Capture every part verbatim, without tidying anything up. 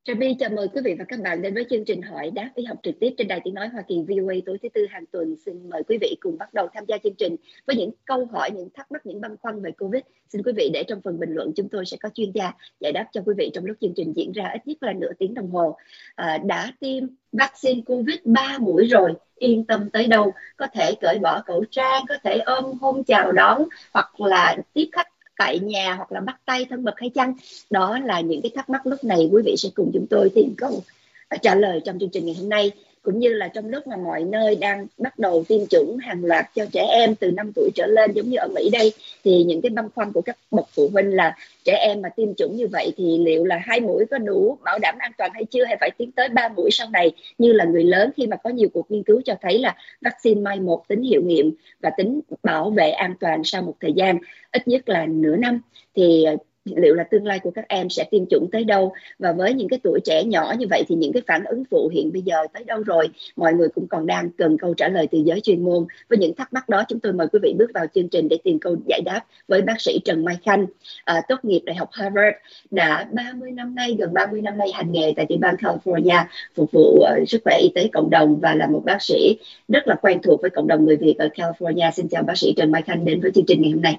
Trà My chào mừng quý vị và các bạn đến với chương trình hỏi đáp y học trực tiếp trên Đài Tiếng nói Hoa Kỳ vê o a tối thứ tư hàng tuần. Xin mời quý vị cùng bắt đầu tham gia chương trình với những câu hỏi, những thắc mắc, những băn khoăn về Covid. Xin quý vị để trong phần bình luận, chúng tôi sẽ có chuyên gia giải đáp cho quý vị trong lúc chương trình diễn ra ít nhất là nửa tiếng đồng hồ. À, đã tiêm vaccine Covid ba mũi rồi, yên tâm tới đâu, có thể cởi bỏ khẩu trang, có thể ôm hôn chào đón hoặc là tiếp khách tại nhà, hoặc là bắt tay thân mật hay chăng? Đó là những cái thắc mắc lúc này quý vị sẽ cùng chúng tôi tìm câu trả lời trong chương trình ngày hôm nay. Cũng như là trong lúc mà mọi nơi đang bắt đầu tiêm chủng hàng loạt cho trẻ em từ năm tuổi trở lên giống như ở Mỹ đây, thì những cái băn khoăn của các bậc phụ huynh là trẻ em mà tiêm chủng như vậy thì liệu là hai mũi có đủ bảo đảm an toàn hay chưa, hay phải tiến tới ba mũi sau này như là người lớn, khi mà có nhiều cuộc nghiên cứu cho thấy là vaccine mai một tính hiệu nghiệm và tính bảo vệ an toàn sau một thời gian ít nhất là nửa năm. Thì liệu là tương lai của các em sẽ tiêm chủng tới đâu, và với những cái tuổi trẻ nhỏ như vậy thì những cái phản ứng phụ hiện bây giờ tới đâu rồi? Mọi người cũng còn đang cần câu trả lời từ giới chuyên môn. Với những thắc mắc đó, chúng tôi mời quý vị bước vào chương trình để tìm câu giải đáp với bác sĩ Trần Mai Khanh, à, tốt nghiệp Đại học Harvard, đã ba mươi năm nay, gần ba mươi năm nay hành nghề tại tiểu bang California, phục vụ uh, sức khỏe y tế cộng đồng và là một bác sĩ rất là quen thuộc với cộng đồng người Việt ở California. Xin chào bác sĩ Trần Mai Khanh đến với chương trình ngày hôm nay.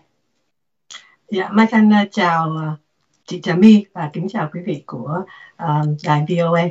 Dạ, Mai Khanh chào chị Trà My và kính chào quý vị của uh, đài vê o a.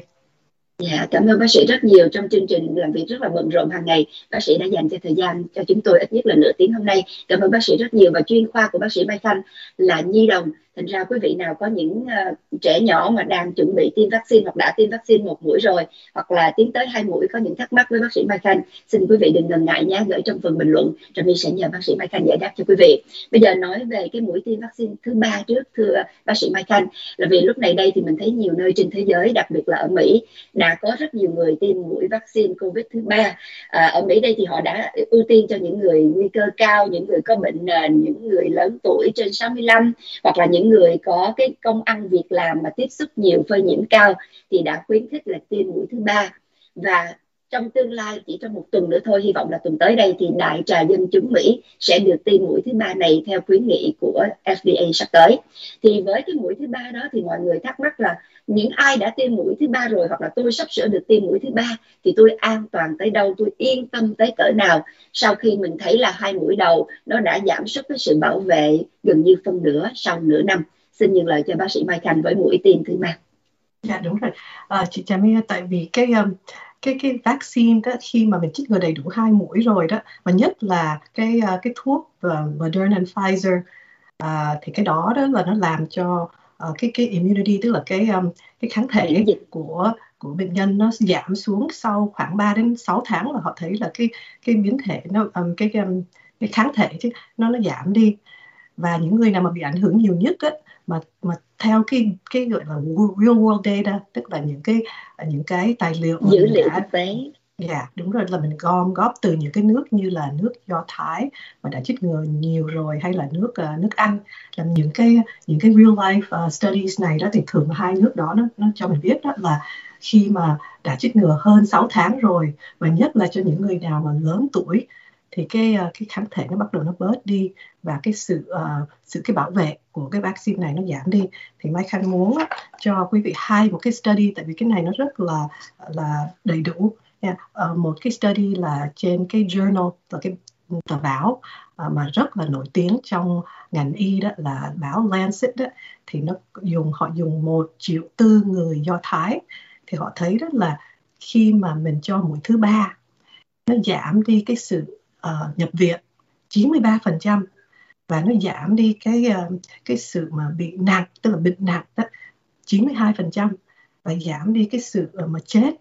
Dạ, cảm ơn bác sĩ rất nhiều. Trong chương trình làm việc rất là bận rộn hàng ngày, bác sĩ đã dành cho thời gian cho chúng tôi ít nhất là nửa tiếng hôm nay. Cảm ơn bác sĩ rất nhiều. Và chuyên khoa của bác sĩ Mai Khanh là nhi đồng. Thành ra quý vị nào có những uh, trẻ nhỏ mà đang chuẩn bị tiêm vaccine hoặc đã tiêm vaccine một mũi rồi, hoặc là tiến tới hai mũi, có những thắc mắc với bác sĩ Mai Khanh, xin quý vị đừng ngần ngại nhé, gửi trong phần bình luận. Trà My sẽ nhờ bác sĩ Mai Khanh giải đáp cho quý vị. Bây giờ nói về cái mũi tiêm vaccine thứ ba trước, thưa bác sĩ Mai Khanh, là vì lúc này đây thì mình thấy nhiều nơi trên thế giới, đặc biệt là ở Mỹ, đã có rất nhiều người tiêm mũi vaccine Covid thứ ba. À, ở Mỹ đây thì họ đã ưu tiên cho những người nguy cơ cao, những người có bệnh nền, những người lớn tuổi trên sáu mươi lăm, hoặc là những người có cái công ăn việc làm mà tiếp xúc nhiều, phơi nhiễm cao, thì đã khuyến khích là tiêm mũi thứ ba. Và trong tương lai, chỉ trong một tuần nữa thôi, hy vọng là tuần tới đây, thì đại trà dân chúng Mỹ sẽ được tiêm mũi thứ ba này theo khuyến nghị của ép đê a sắp tới. Thì với cái mũi thứ ba đó thì mọi người thắc mắc là những ai đã tiêm mũi thứ ba rồi, hoặc là tôi sắp sửa được tiêm mũi thứ ba, thì tôi an toàn tới đâu, tôi yên tâm tới cỡ nào sau khi mình thấy là hai mũi đầu nó đã giảm sút cái sự bảo vệ gần như phân nửa sau nửa năm. Xin nhường lời cho bác sĩ Mai Khanh với mũi tiêm thứ ba. Dạ đúng rồi, à, chị Trà My, tại vì cái um, cái cái vaccine đó, khi mà mình chích ngừa đầy đủ hai mũi rồi đó, và nhất là cái uh, cái thuốc uh, Moderna and Pfizer, uh, thì cái đó đó là nó làm cho uh, cái cái immunity, tức là cái um, cái kháng thể của của bệnh nhân nó giảm xuống sau khoảng ba đến sáu tháng, là họ thấy là cái cái biến thể nó um, cái um, cái kháng thể chứ nó nó giảm đi. Và những người nào mà bị ảnh hưởng nhiều nhất á, mà mà theo cái cái gọi là real world data, tức là những cái những cái tài liệu dữ liệu thực tế. Dạ yeah, đúng rồi, là mình gom góp từ những cái nước như là nước Do Thái mà đã chích ngừa nhiều rồi, hay là nước uh, nước Anh, là những cái những cái real life uh, studies này đó, thì thường hai nước đó nó nó cho mình biết đó là khi mà đã chích ngừa hơn sáu tháng rồi, và nhất là cho những người nào mà lớn tuổi, thì cái cái kháng thể nó bắt đầu nó bớt đi, và cái sự uh, sự cái bảo vệ của cái vaccine này nó giảm đi. Thì Mai Khanh muốn uh, cho quý vị hai một cái study, tại vì cái này nó rất là là đầy đủ. Yeah. Uh, một cái study là trên cái journal, là cái tờ báo uh, mà rất là nổi tiếng trong ngành y, đó là báo Lancet đó, thì nó dùng họ dùng một triệu tư người Do Thái, thì họ thấy đó là khi mà mình cho mũi thứ ba, nó giảm đi cái sự uh, nhập viện chín mươi ba phần trăm, và nó giảm đi cái uh, cái sự mà bị nặng, tức là bệnh nặng đó, chín mươi hai phần trăm, và giảm đi cái sự uh, mà chết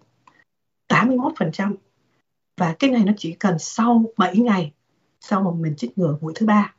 tám mươi mốt phần trăm. Và cái này nó chỉ cần sau bảy ngày sau mà mình chích ngừa mũi thứ ba.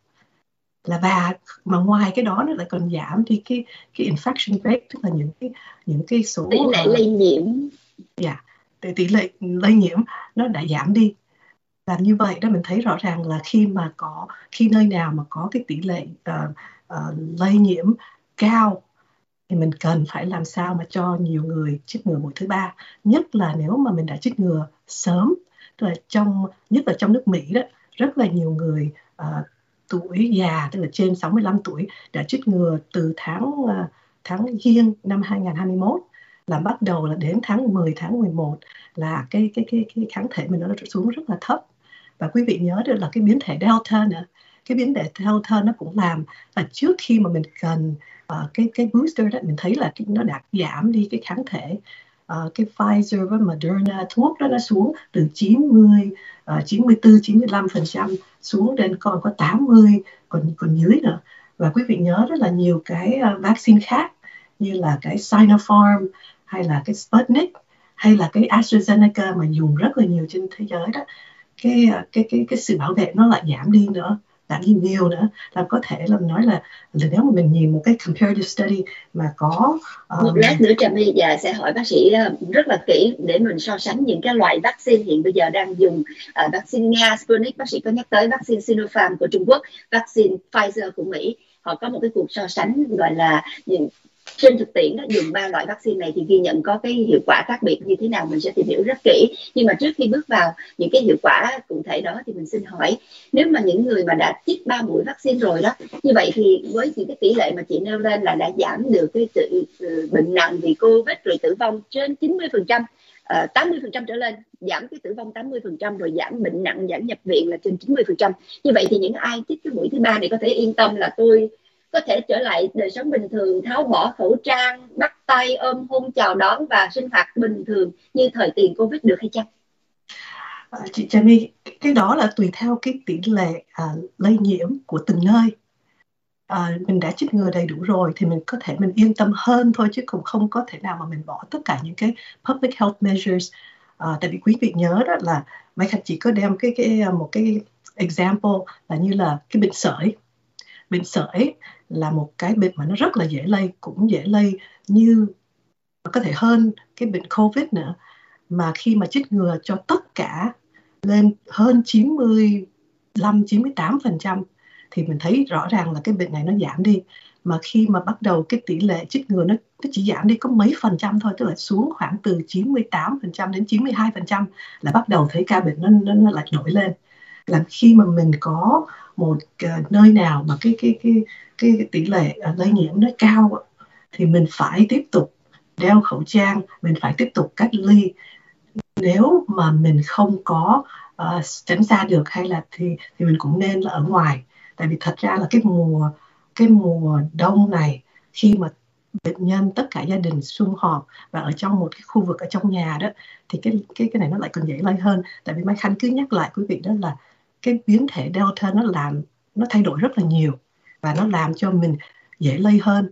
Là và mà ngoài cái đó nó lại còn giảm đi cái cái infection rate, tức là những cái những cái số tỷ lệ uh, lây nhiễm. Dạ, yeah, tỷ lệ lây nhiễm nó đã giảm đi. Và như vậy đó, mình thấy rõ ràng là khi mà có khi nơi nào mà có cái tỷ lệ uh, uh, lây nhiễm cao, thì mình cần phải làm sao mà cho nhiều người chích ngừa mũi thứ ba, nhất là nếu mà mình đã chích ngừa sớm. Tức là trong nhất là trong nước Mỹ đó, rất là nhiều người uh, tuổi già, tức là trên sáu mươi lăm tuổi đã chích ngừa từ tháng uh, tháng Giêng năm hai không hai mốt. là bắt đầu là đến tháng mười, tháng mười một là cái cái cái cái kháng thể mình nó xuống rất là thấp. Và quý vị nhớ được là cái biến thể Delta nữa, cái biến thể Delta nó cũng làm là trước khi mà mình cần uh, cái cái booster đó, mình thấy là nó đã giảm đi cái kháng thể. Uh, cái Pfizer và Moderna thuốc đó nó xuống từ chín mươi, uh, chín mươi tư, chín mươi lăm phần trăm xuống đến còn có tám mươi, còn còn dưới nữa. Và quý vị nhớ rất là nhiều cái uh, vaccine khác như là cái Sinopharm hay là cái Sputnik hay là cái AstraZeneca mà dùng rất là nhiều trên thế giới đó, cái cái cái cái sự bảo vệ nó lại giảm đi nữa, giảm đi nhiều nữa. Là có thể là nói là, là nếu mà mình nhìn một cái comparative study mà có um... một lát nữa Trà My và sẽ hỏi bác sĩ rất là kỹ để mình so sánh những cái loại vaccine hiện bây giờ đang dùng. Uh, vaccine Nga Sputnik, bác sĩ có nhắc tới vaccine Sinopharm của Trung Quốc, vaccine Pfizer của Mỹ. Họ có một cái cuộc so sánh gọi là trên thực tiễn đó, dùng ba loại vaccine này thì ghi nhận có cái hiệu quả khác biệt như thế nào, mình sẽ tìm hiểu rất kỹ. Nhưng mà trước khi bước vào những cái hiệu quả cụ thể đó thì mình xin hỏi, nếu mà những người mà đã chích ba mũi vaccine rồi đó, như vậy thì với những cái tỷ lệ mà chị nêu lên là đã giảm được cái tự, bệnh nặng vì Covid rồi tử vong trên chín mươi phần trăm, uh, tám mươi phần trăm trở lên, giảm cái tử vong tám mươi phần trăm, rồi giảm bệnh nặng, giảm nhập viện là trên chín mươi phần trăm. Như vậy thì những ai chích cái mũi thứ ba này có thể yên tâm là tôi có thể trở lại đời sống bình thường, tháo bỏ khẩu trang, bắt tay, ôm hôn, chào đón và sinh hoạt bình thường như thời tiền Covid được hay chăng? À, chị Trà My, cái đó là tùy theo cái tỷ lệ à, lây nhiễm của từng nơi. À, mình đã chích ngừa đầy đủ rồi thì mình có thể mình yên tâm hơn thôi, chứ cũng không có thể nào mà mình bỏ tất cả những cái public health measures. À, tại vì quý vị nhớ đó là Mai Khanh chỉ có đem cái cái một cái example là như là cái bệnh sởi. Bệnh sởi là một cái bệnh mà nó rất là dễ lây, cũng dễ lây như có thể hơn cái bệnh Covid nữa. Mà khi mà chích ngừa cho tất cả lên hơn chín mươi lăm, chín mươi tám phần trăm thì mình thấy rõ ràng là cái bệnh này nó giảm đi. Mà khi mà bắt đầu cái tỷ lệ chích ngừa nó, nó chỉ giảm đi có mấy phần trăm thôi, tức là xuống khoảng từ chín mươi tám phần trăm đến chín mươi hai phần trăm là bắt đầu thấy ca bệnh nó, nó, nó lại nổi lên. Là khi mà mình có một uh, nơi nào mà cái, cái, cái, cái, cái tỷ lệ uh, lây nhiễm nó cao thì mình phải tiếp tục đeo khẩu trang, mình phải tiếp tục cách ly. Nếu mà mình không có uh, tránh xa được hay là thì, thì mình cũng nên là ở ngoài. Tại vì thật ra là cái mùa cái mùa đông này, khi mà bệnh nhân tất cả gia đình sum họp và ở trong một cái khu vực ở trong nhà đó, thì cái cái cái này nó lại còn dễ lây hơn. Tại vì Mai Khanh cứ nhắc lại quý vị đó là cái biến thể Delta nó làm nó thay đổi rất là nhiều và nó làm cho mình dễ lây hơn.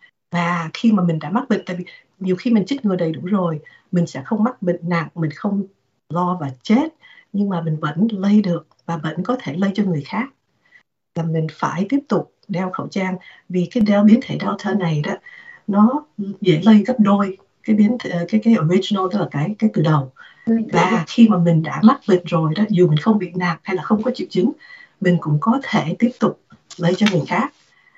Và khi mà mình đã mắc bệnh, tại vì nhiều khi mình chích ngừa đầy đủ rồi, mình sẽ không mắc bệnh nặng, mình không lo và chết, nhưng mà mình vẫn lây được và vẫn có thể lây cho người khác. Là mình phải tiếp tục đeo khẩu trang, vì cái đeo biến thể Delta này đó nó dễ lây gấp đôi cái biến thể, cái cái original, tức là cái cái từ đầu. Và khi mà mình đã mắc bệnh rồi đó, dù mình không bị nặng hay là không có triệu chứng, mình cũng có thể tiếp tục lây cho người khác.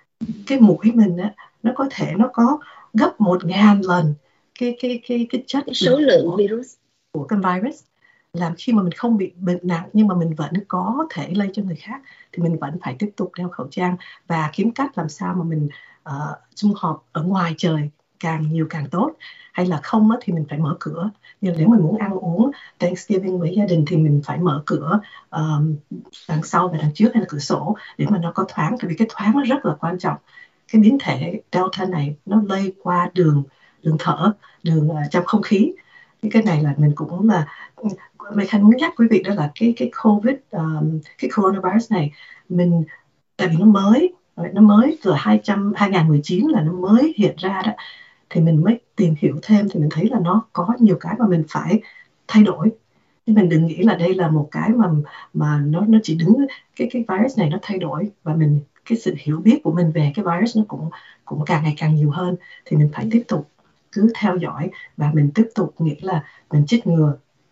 Cái mũi mình á, nó có thể nó có gấp một ngàn lần cái cái cái cái chất cái số lượng của, virus của cái virus, làm khi mà mình không bị bệnh nặng nhưng mà mình vẫn có thể lây cho người khác, thì mình vẫn phải tiếp tục đeo khẩu trang và kiếm cách làm sao mà mình uh, sum họp ở ngoài trời càng nhiều càng tốt. Hay là không á, thì mình phải mở cửa. Nhưng nếu mình muốn ăn uống Thanksgiving với gia đình thì mình phải mở cửa um, đằng sau và đằng trước hay là cửa sổ để mà nó có thoáng, tại vì cái thoáng nó rất là quan trọng. Cái biến thể Delta này nó lây qua đường đường thở, đường uh, trong không khí. Cái này là mình cũng là Mai Khanh muốn nhắc quý vị đó là cái cái Covid, um, cái coronavirus này mình, tại vì nó mới nó mới từ hai không một chín là nó mới hiện ra đó, thì mình mới tìm hiểu thêm thì mình thấy là nó có nhiều cái mà mình phải thay đổi. Nhưng mình đừng nghĩ là đây là một cái mà mà nó nó chỉ đứng cái cái virus này nó thay đổi, và mình cái sự hiểu biết của mình về cái virus nó cũng cũng càng ngày càng nhiều hơn, thì mình phải tiếp tục cứ theo dõi và mình tiếp tục nghĩ là mình chích ngừa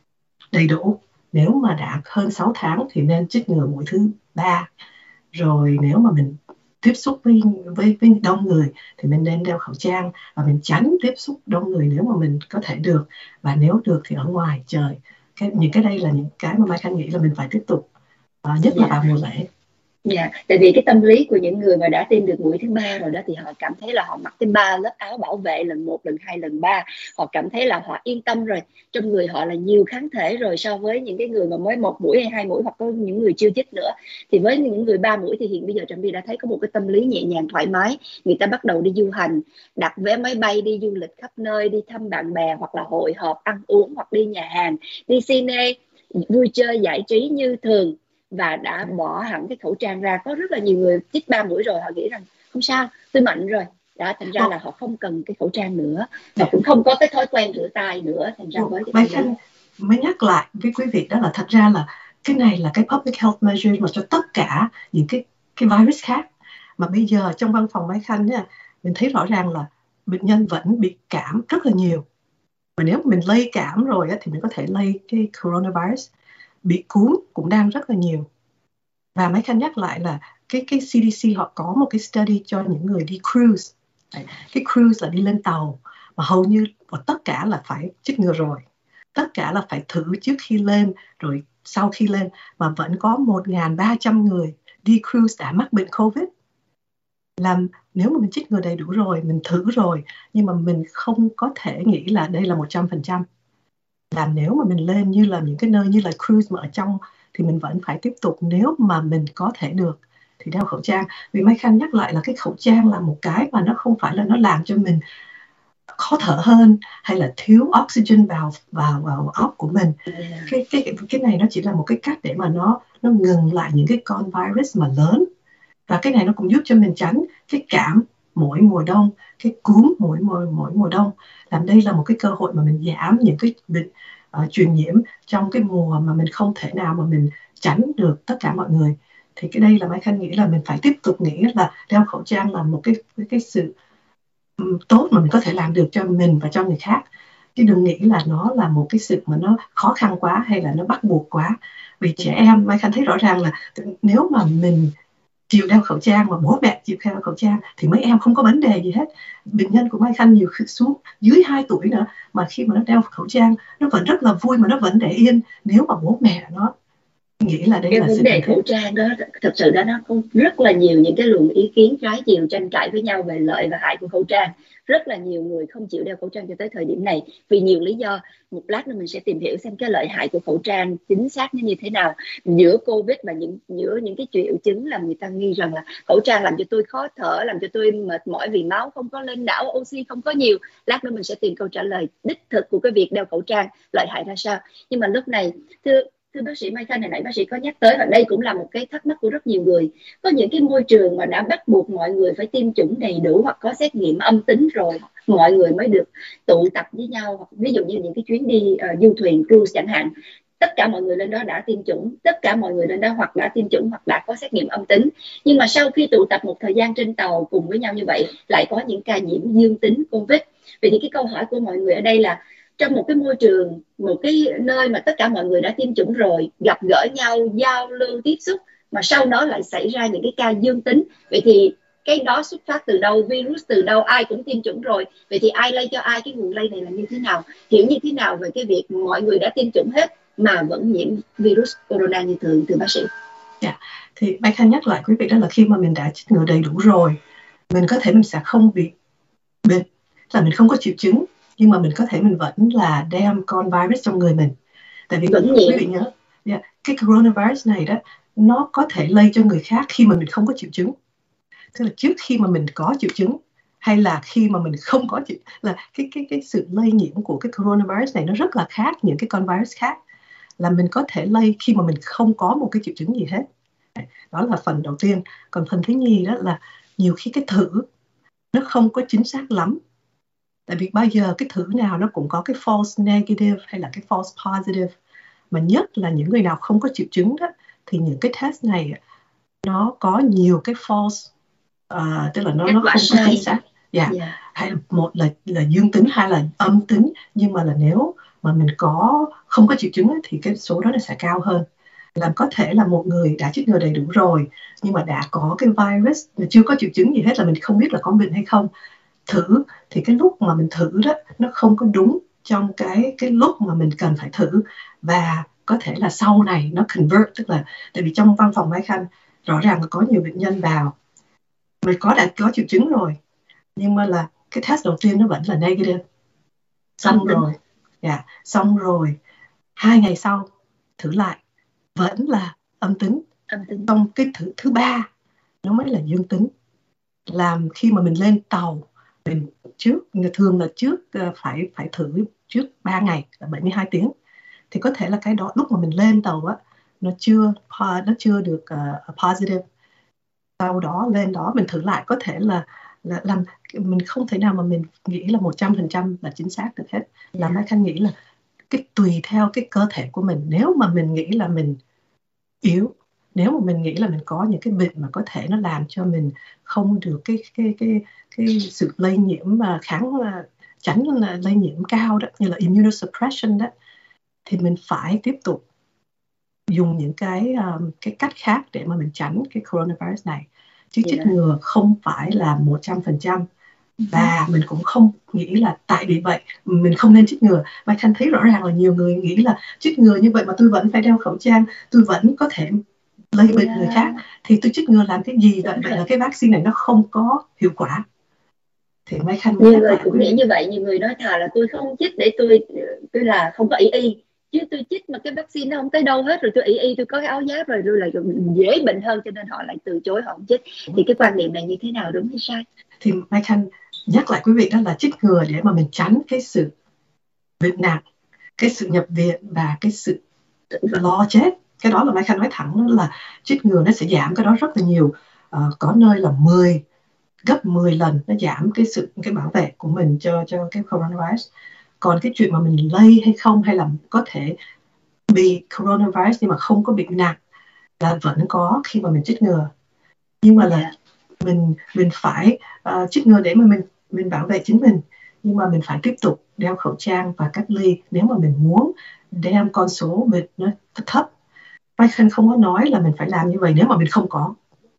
đầy đủ. Nếu mà đã hơn sáu tháng thì nên chích ngừa mũi thứ ba. Rồi nếu mà mình tiếp xúc với, với, với đông người thì mình nên đeo khẩu trang và mình tránh tiếp xúc đông người nếu mà mình có thể được. Và nếu được thì ở ngoài trời. Cái, những cái đây là những cái mà Mai Khanh nghĩ là mình phải tiếp tục, uh, nhất là vào mùa lễ. Dạ, tại vì cái tâm lý của những người mà đã tiêm được mũi thứ ba rồi đó thì họ cảm thấy là họ mặc tới ba lớp áo bảo vệ, lần một, lần hai, lần ba, họ cảm thấy là họ yên tâm rồi, trong người họ là nhiều kháng thể rồi so với những cái người mà mới một mũi hay hai mũi, hoặc có những người chưa chích nữa. Thì với những người ba mũi thì hiện bây giờ Trâm Bi đã thấy có một cái tâm lý nhẹ nhàng thoải mái, người ta bắt đầu đi du hành, đặt vé máy bay đi du lịch khắp nơi, đi thăm bạn bè hoặc là hội họp ăn uống, hoặc đi nhà hàng, đi cine, vui chơi giải trí như thường, và đã bỏ hẳn cái khẩu trang ra. Có rất là nhiều người chích ba mũi rồi họ nghĩ rằng không sao, tôi mạnh rồi đó, thành ra là họ không cần cái khẩu trang nữa, và cũng không có cái thói quen rửa tay nữa. Thành ra với Mai Khanh mới nhắc lại với quý vị đó là thật ra là cái này là cái public health measure mà cho tất cả những cái cái virus khác. Mà bây giờ trong văn phòng Mai Khanh nha, mình thấy rõ ràng là bệnh nhân vẫn bị cảm rất là nhiều. Và nếu mình lây cảm rồi á, thì mình có thể lây cái coronavirus. Bị cúm cũng đang rất là nhiều. Và Mai Khanh nhắc lại là cái cái xê đê xê họ có một cái study cho những người đi cruise. Cái cruise là đi lên tàu, mà hầu như tất cả là phải chích ngừa rồi. Tất cả là phải thử trước khi lên, rồi sau khi lên, mà vẫn có một nghìn ba trăm người đi cruise đã mắc bệnh COVID. Làm nếu mà mình chích ngừa đầy đủ rồi, mình thử rồi, nhưng mà mình không có thể nghĩ là đây là một trăm phần trăm. Làm nếu mà mình lên như là những cái nơi như là cruise mà ở trong, thì mình vẫn phải tiếp tục, nếu mà mình có thể được thì đeo khẩu trang. Vì Mai Khanh nhắc lại là cái khẩu trang là một cái mà nó không phải là nó làm cho mình khó thở hơn hay là thiếu oxygen vào vào vào óc của mình. Cái cái cái này nó chỉ là một cái cách để mà nó nó ngừng lại những cái con virus mà lớn. Và cái này nó cũng giúp cho mình tránh cái cảm mỗi mùa đông, cái cúm mỗi mùa mỗi mùa đông. Làm đây là một cái cơ hội mà mình giảm những cái bệnh uh, truyền nhiễm trong cái mùa mà mình không thể nào mà mình tránh được tất cả mọi người. Thì cái đây là Mai Khanh nghĩ là mình phải tiếp tục nghĩ là đeo khẩu trang là một cái cái, cái sự um, tốt mà mình có thể làm được cho mình và cho người khác. Chứ đừng nghĩ là nó là một cái sự mà nó khó khăn quá hay là nó bắt buộc quá. Vì trẻ em, Mai Khanh thấy rõ ràng là nếu mà mình chịu đeo khẩu trang và bố mẹ chịu đeo khẩu trang thì mấy em không có vấn đề gì hết. Bệnh nhân của Mai Khanh nhiều khi xuống dưới hai tuổi nữa, mà khi mà nó đeo khẩu trang nó vẫn rất là vui, mà nó vẫn để yên, nếu mà bố mẹ nó nghĩ là đây cái là vấn đề khẩu trang đó, thật sự đó nó có rất là nhiều những cái luồng ý kiến trái chiều tranh cãi với nhau về lợi và hại của khẩu trang. Rất là nhiều người không chịu đeo khẩu trang cho tới thời điểm này vì nhiều lý do. Một lát nữa mình sẽ tìm hiểu xem cái lợi hại của khẩu trang chính xác như thế nào giữa Covid và những giữa những cái triệu chứng làm người ta nghi rằng là khẩu trang làm cho tôi khó thở, làm cho tôi mệt mỏi vì máu không có lên não, oxy không có nhiều. Lát nữa mình sẽ tìm câu trả lời đích thực của cái việc đeo khẩu trang lợi hại ra sao. Nhưng mà lúc này thưa Thưa bác sĩ Mai Khanh, hồi nãy bác sĩ có nhắc tới, và đây cũng là một cái thắc mắc của rất nhiều người. Có những cái môi trường mà đã bắt buộc mọi người phải tiêm chủng đầy đủ hoặc có xét nghiệm âm tính rồi, mọi người mới được tụ tập với nhau. Hoặc ví dụ như những cái chuyến đi uh, du thuyền cruise chẳng hạn, tất cả mọi người lên đó đã tiêm chủng, tất cả mọi người lên đó hoặc đã tiêm chủng hoặc đã có xét nghiệm âm tính. Nhưng mà sau khi tụ tập một thời gian trên tàu cùng với nhau như vậy, lại có những ca nhiễm dương tính Covid. Vậy thì cái câu hỏi của mọi người ở đây là trong một cái môi trường, một cái nơi mà tất cả mọi người đã tiêm chủng rồi, gặp gỡ nhau, giao lưu, tiếp xúc, mà sau đó lại xảy ra những cái ca dương tính, vậy thì cái đó xuất phát từ đâu, virus từ đâu? Ai cũng tiêm chủng rồi, vậy thì ai lây cho ai? Cái nguồn lây này là như thế nào? Hiểu như thế nào về cái việc mọi người đã tiêm chủng hết mà vẫn nhiễm virus corona như thường, thưa bác sĩ? Yeah. Thì Mai Khanh nhắc lại quý vị đó là khi mà mình đã chích ngừa đầy đủ rồi, mình có thể mình sẽ không bị bệnh, là mình không có triệu chứng, nhưng mà mình có thể mình vẫn là đem con virus trong người mình. Tại vì vẫn quý vị nhớ, yeah, cái coronavirus này đó, nó có thể lây cho người khác khi mà mình không có triệu chứng. Tức là trước khi mà mình có triệu chứng hay là khi mà mình không có triệu, là cái cái cái sự lây nhiễm của cái coronavirus này nó rất là khác những cái con virus khác. Là mình có thể lây khi mà mình không có một cái triệu chứng gì hết. Đó là phần đầu tiên. Còn phần thứ nhì đó là nhiều khi cái thử nó không có chính xác lắm. Tại vì bây giờ cái thử nào nó cũng có cái false negative hay là cái false positive. Mà nhất là những người nào không có triệu chứng đó, thì những cái test này nó có nhiều cái false, uh, tức là nó, nó không có chính xác. Yeah. Yeah. Hay là một là, là dương tính, hai là âm tính. Nhưng mà là nếu mà mình có không có triệu chứng ấy, thì cái số đó nó sẽ cao hơn. Làm có thể là một người đã chích ngừa đầy đủ rồi, nhưng mà đã có cái virus, chưa có triệu chứng gì hết, là mình không biết là có bệnh hay không. Thử thì cái lúc mà mình thử đó nó không có đúng trong cái cái lúc mà mình cần phải thử, và có thể là sau này nó convert, tức là tại vì trong văn phòng Mai Khanh rõ ràng là có nhiều bệnh nhân vào mình có đã có triệu chứng rồi, nhưng mà là cái test đầu tiên nó vẫn là negative. Xong Âm rồi, dạ, yeah, xong rồi hai ngày sau thử lại vẫn là âm tính. Âm tính. Xong cái thứ thứ ba nó mới là dương tính. Làm khi mà mình lên tàu, mình trước thường là trước phải phải thử trước ba ngày là bảy mươi hai tiếng, thì có thể là cái đó lúc mà mình lên tàu á nó chưa nó chưa được uh, positive. Sau đó lên đó mình thử lại, có thể là là làm mình không thể nào mà mình nghĩ là một trăm phần trăm là chính xác được hết. Là Mai Khanh nghĩ là cái tùy theo cái cơ thể của mình. Nếu mà mình nghĩ là mình yếu, nếu mà mình nghĩ là mình có những cái bệnh mà có thể nó làm cho mình không được cái cái cái cái sự lây nhiễm mà kháng tránh lây nhiễm cao đó, như là immunosuppression đó, thì mình phải tiếp tục dùng những cái um, cái cách khác để mà mình tránh cái coronavirus này. Chứ chích yeah. ngừa không phải là một trăm phần trăm. Và mình cũng không nghĩ là tại vì vậy mình không nên chích ngừa. Mai Khanh thấy rõ ràng là nhiều người nghĩ là chích ngừa như vậy mà tôi vẫn phải đeo khẩu trang, tôi vẫn có thể lây bệnh yeah. người khác, thì tôi chích ngừa làm cái gì vậy? Vậy là cái vaccine này nó không có hiệu quả. Thì Mai Khanh nhiều người cũng nghĩ như vậy. Nhiều người nói thà là tôi không chích để tôi tôi là không có ý y, chứ tôi chích mà cái vaccine nó không tới đâu hết, rồi tôi ý y tôi có cái áo giáp rồi tôi lại dễ bệnh hơn, cho nên họ lại từ chối, họ không chích. Thì cái quan niệm này như thế nào, đúng hay sai? Thì Mai Khanh nhắc lại quý vị đó là chích ngừa để mà mình tránh cái sự bệnh nặng, cái sự nhập viện và cái sự lo chết. Cái đó là Mai Khanh nói thẳng đó là chích ngừa nó sẽ giảm cái đó rất là nhiều. À, có nơi là mười gấp mười lần nó giảm cái sự cái bảo vệ của mình cho cho cái coronavirus. Còn cái chuyện mà mình lây hay không, hay là có thể bị coronavirus nhưng mà không có bị nặng, là vẫn có khi mà mình chích ngừa. Nhưng mà là mình mình phải uh, chích ngừa để mà mình mình bảo vệ chính mình, nhưng mà mình phải tiếp tục đeo khẩu trang và cách ly nếu mà mình muốn đem con số bệnh nó thấp. Mai Khanh không có nói là mình phải làm như vậy nếu mà mình không có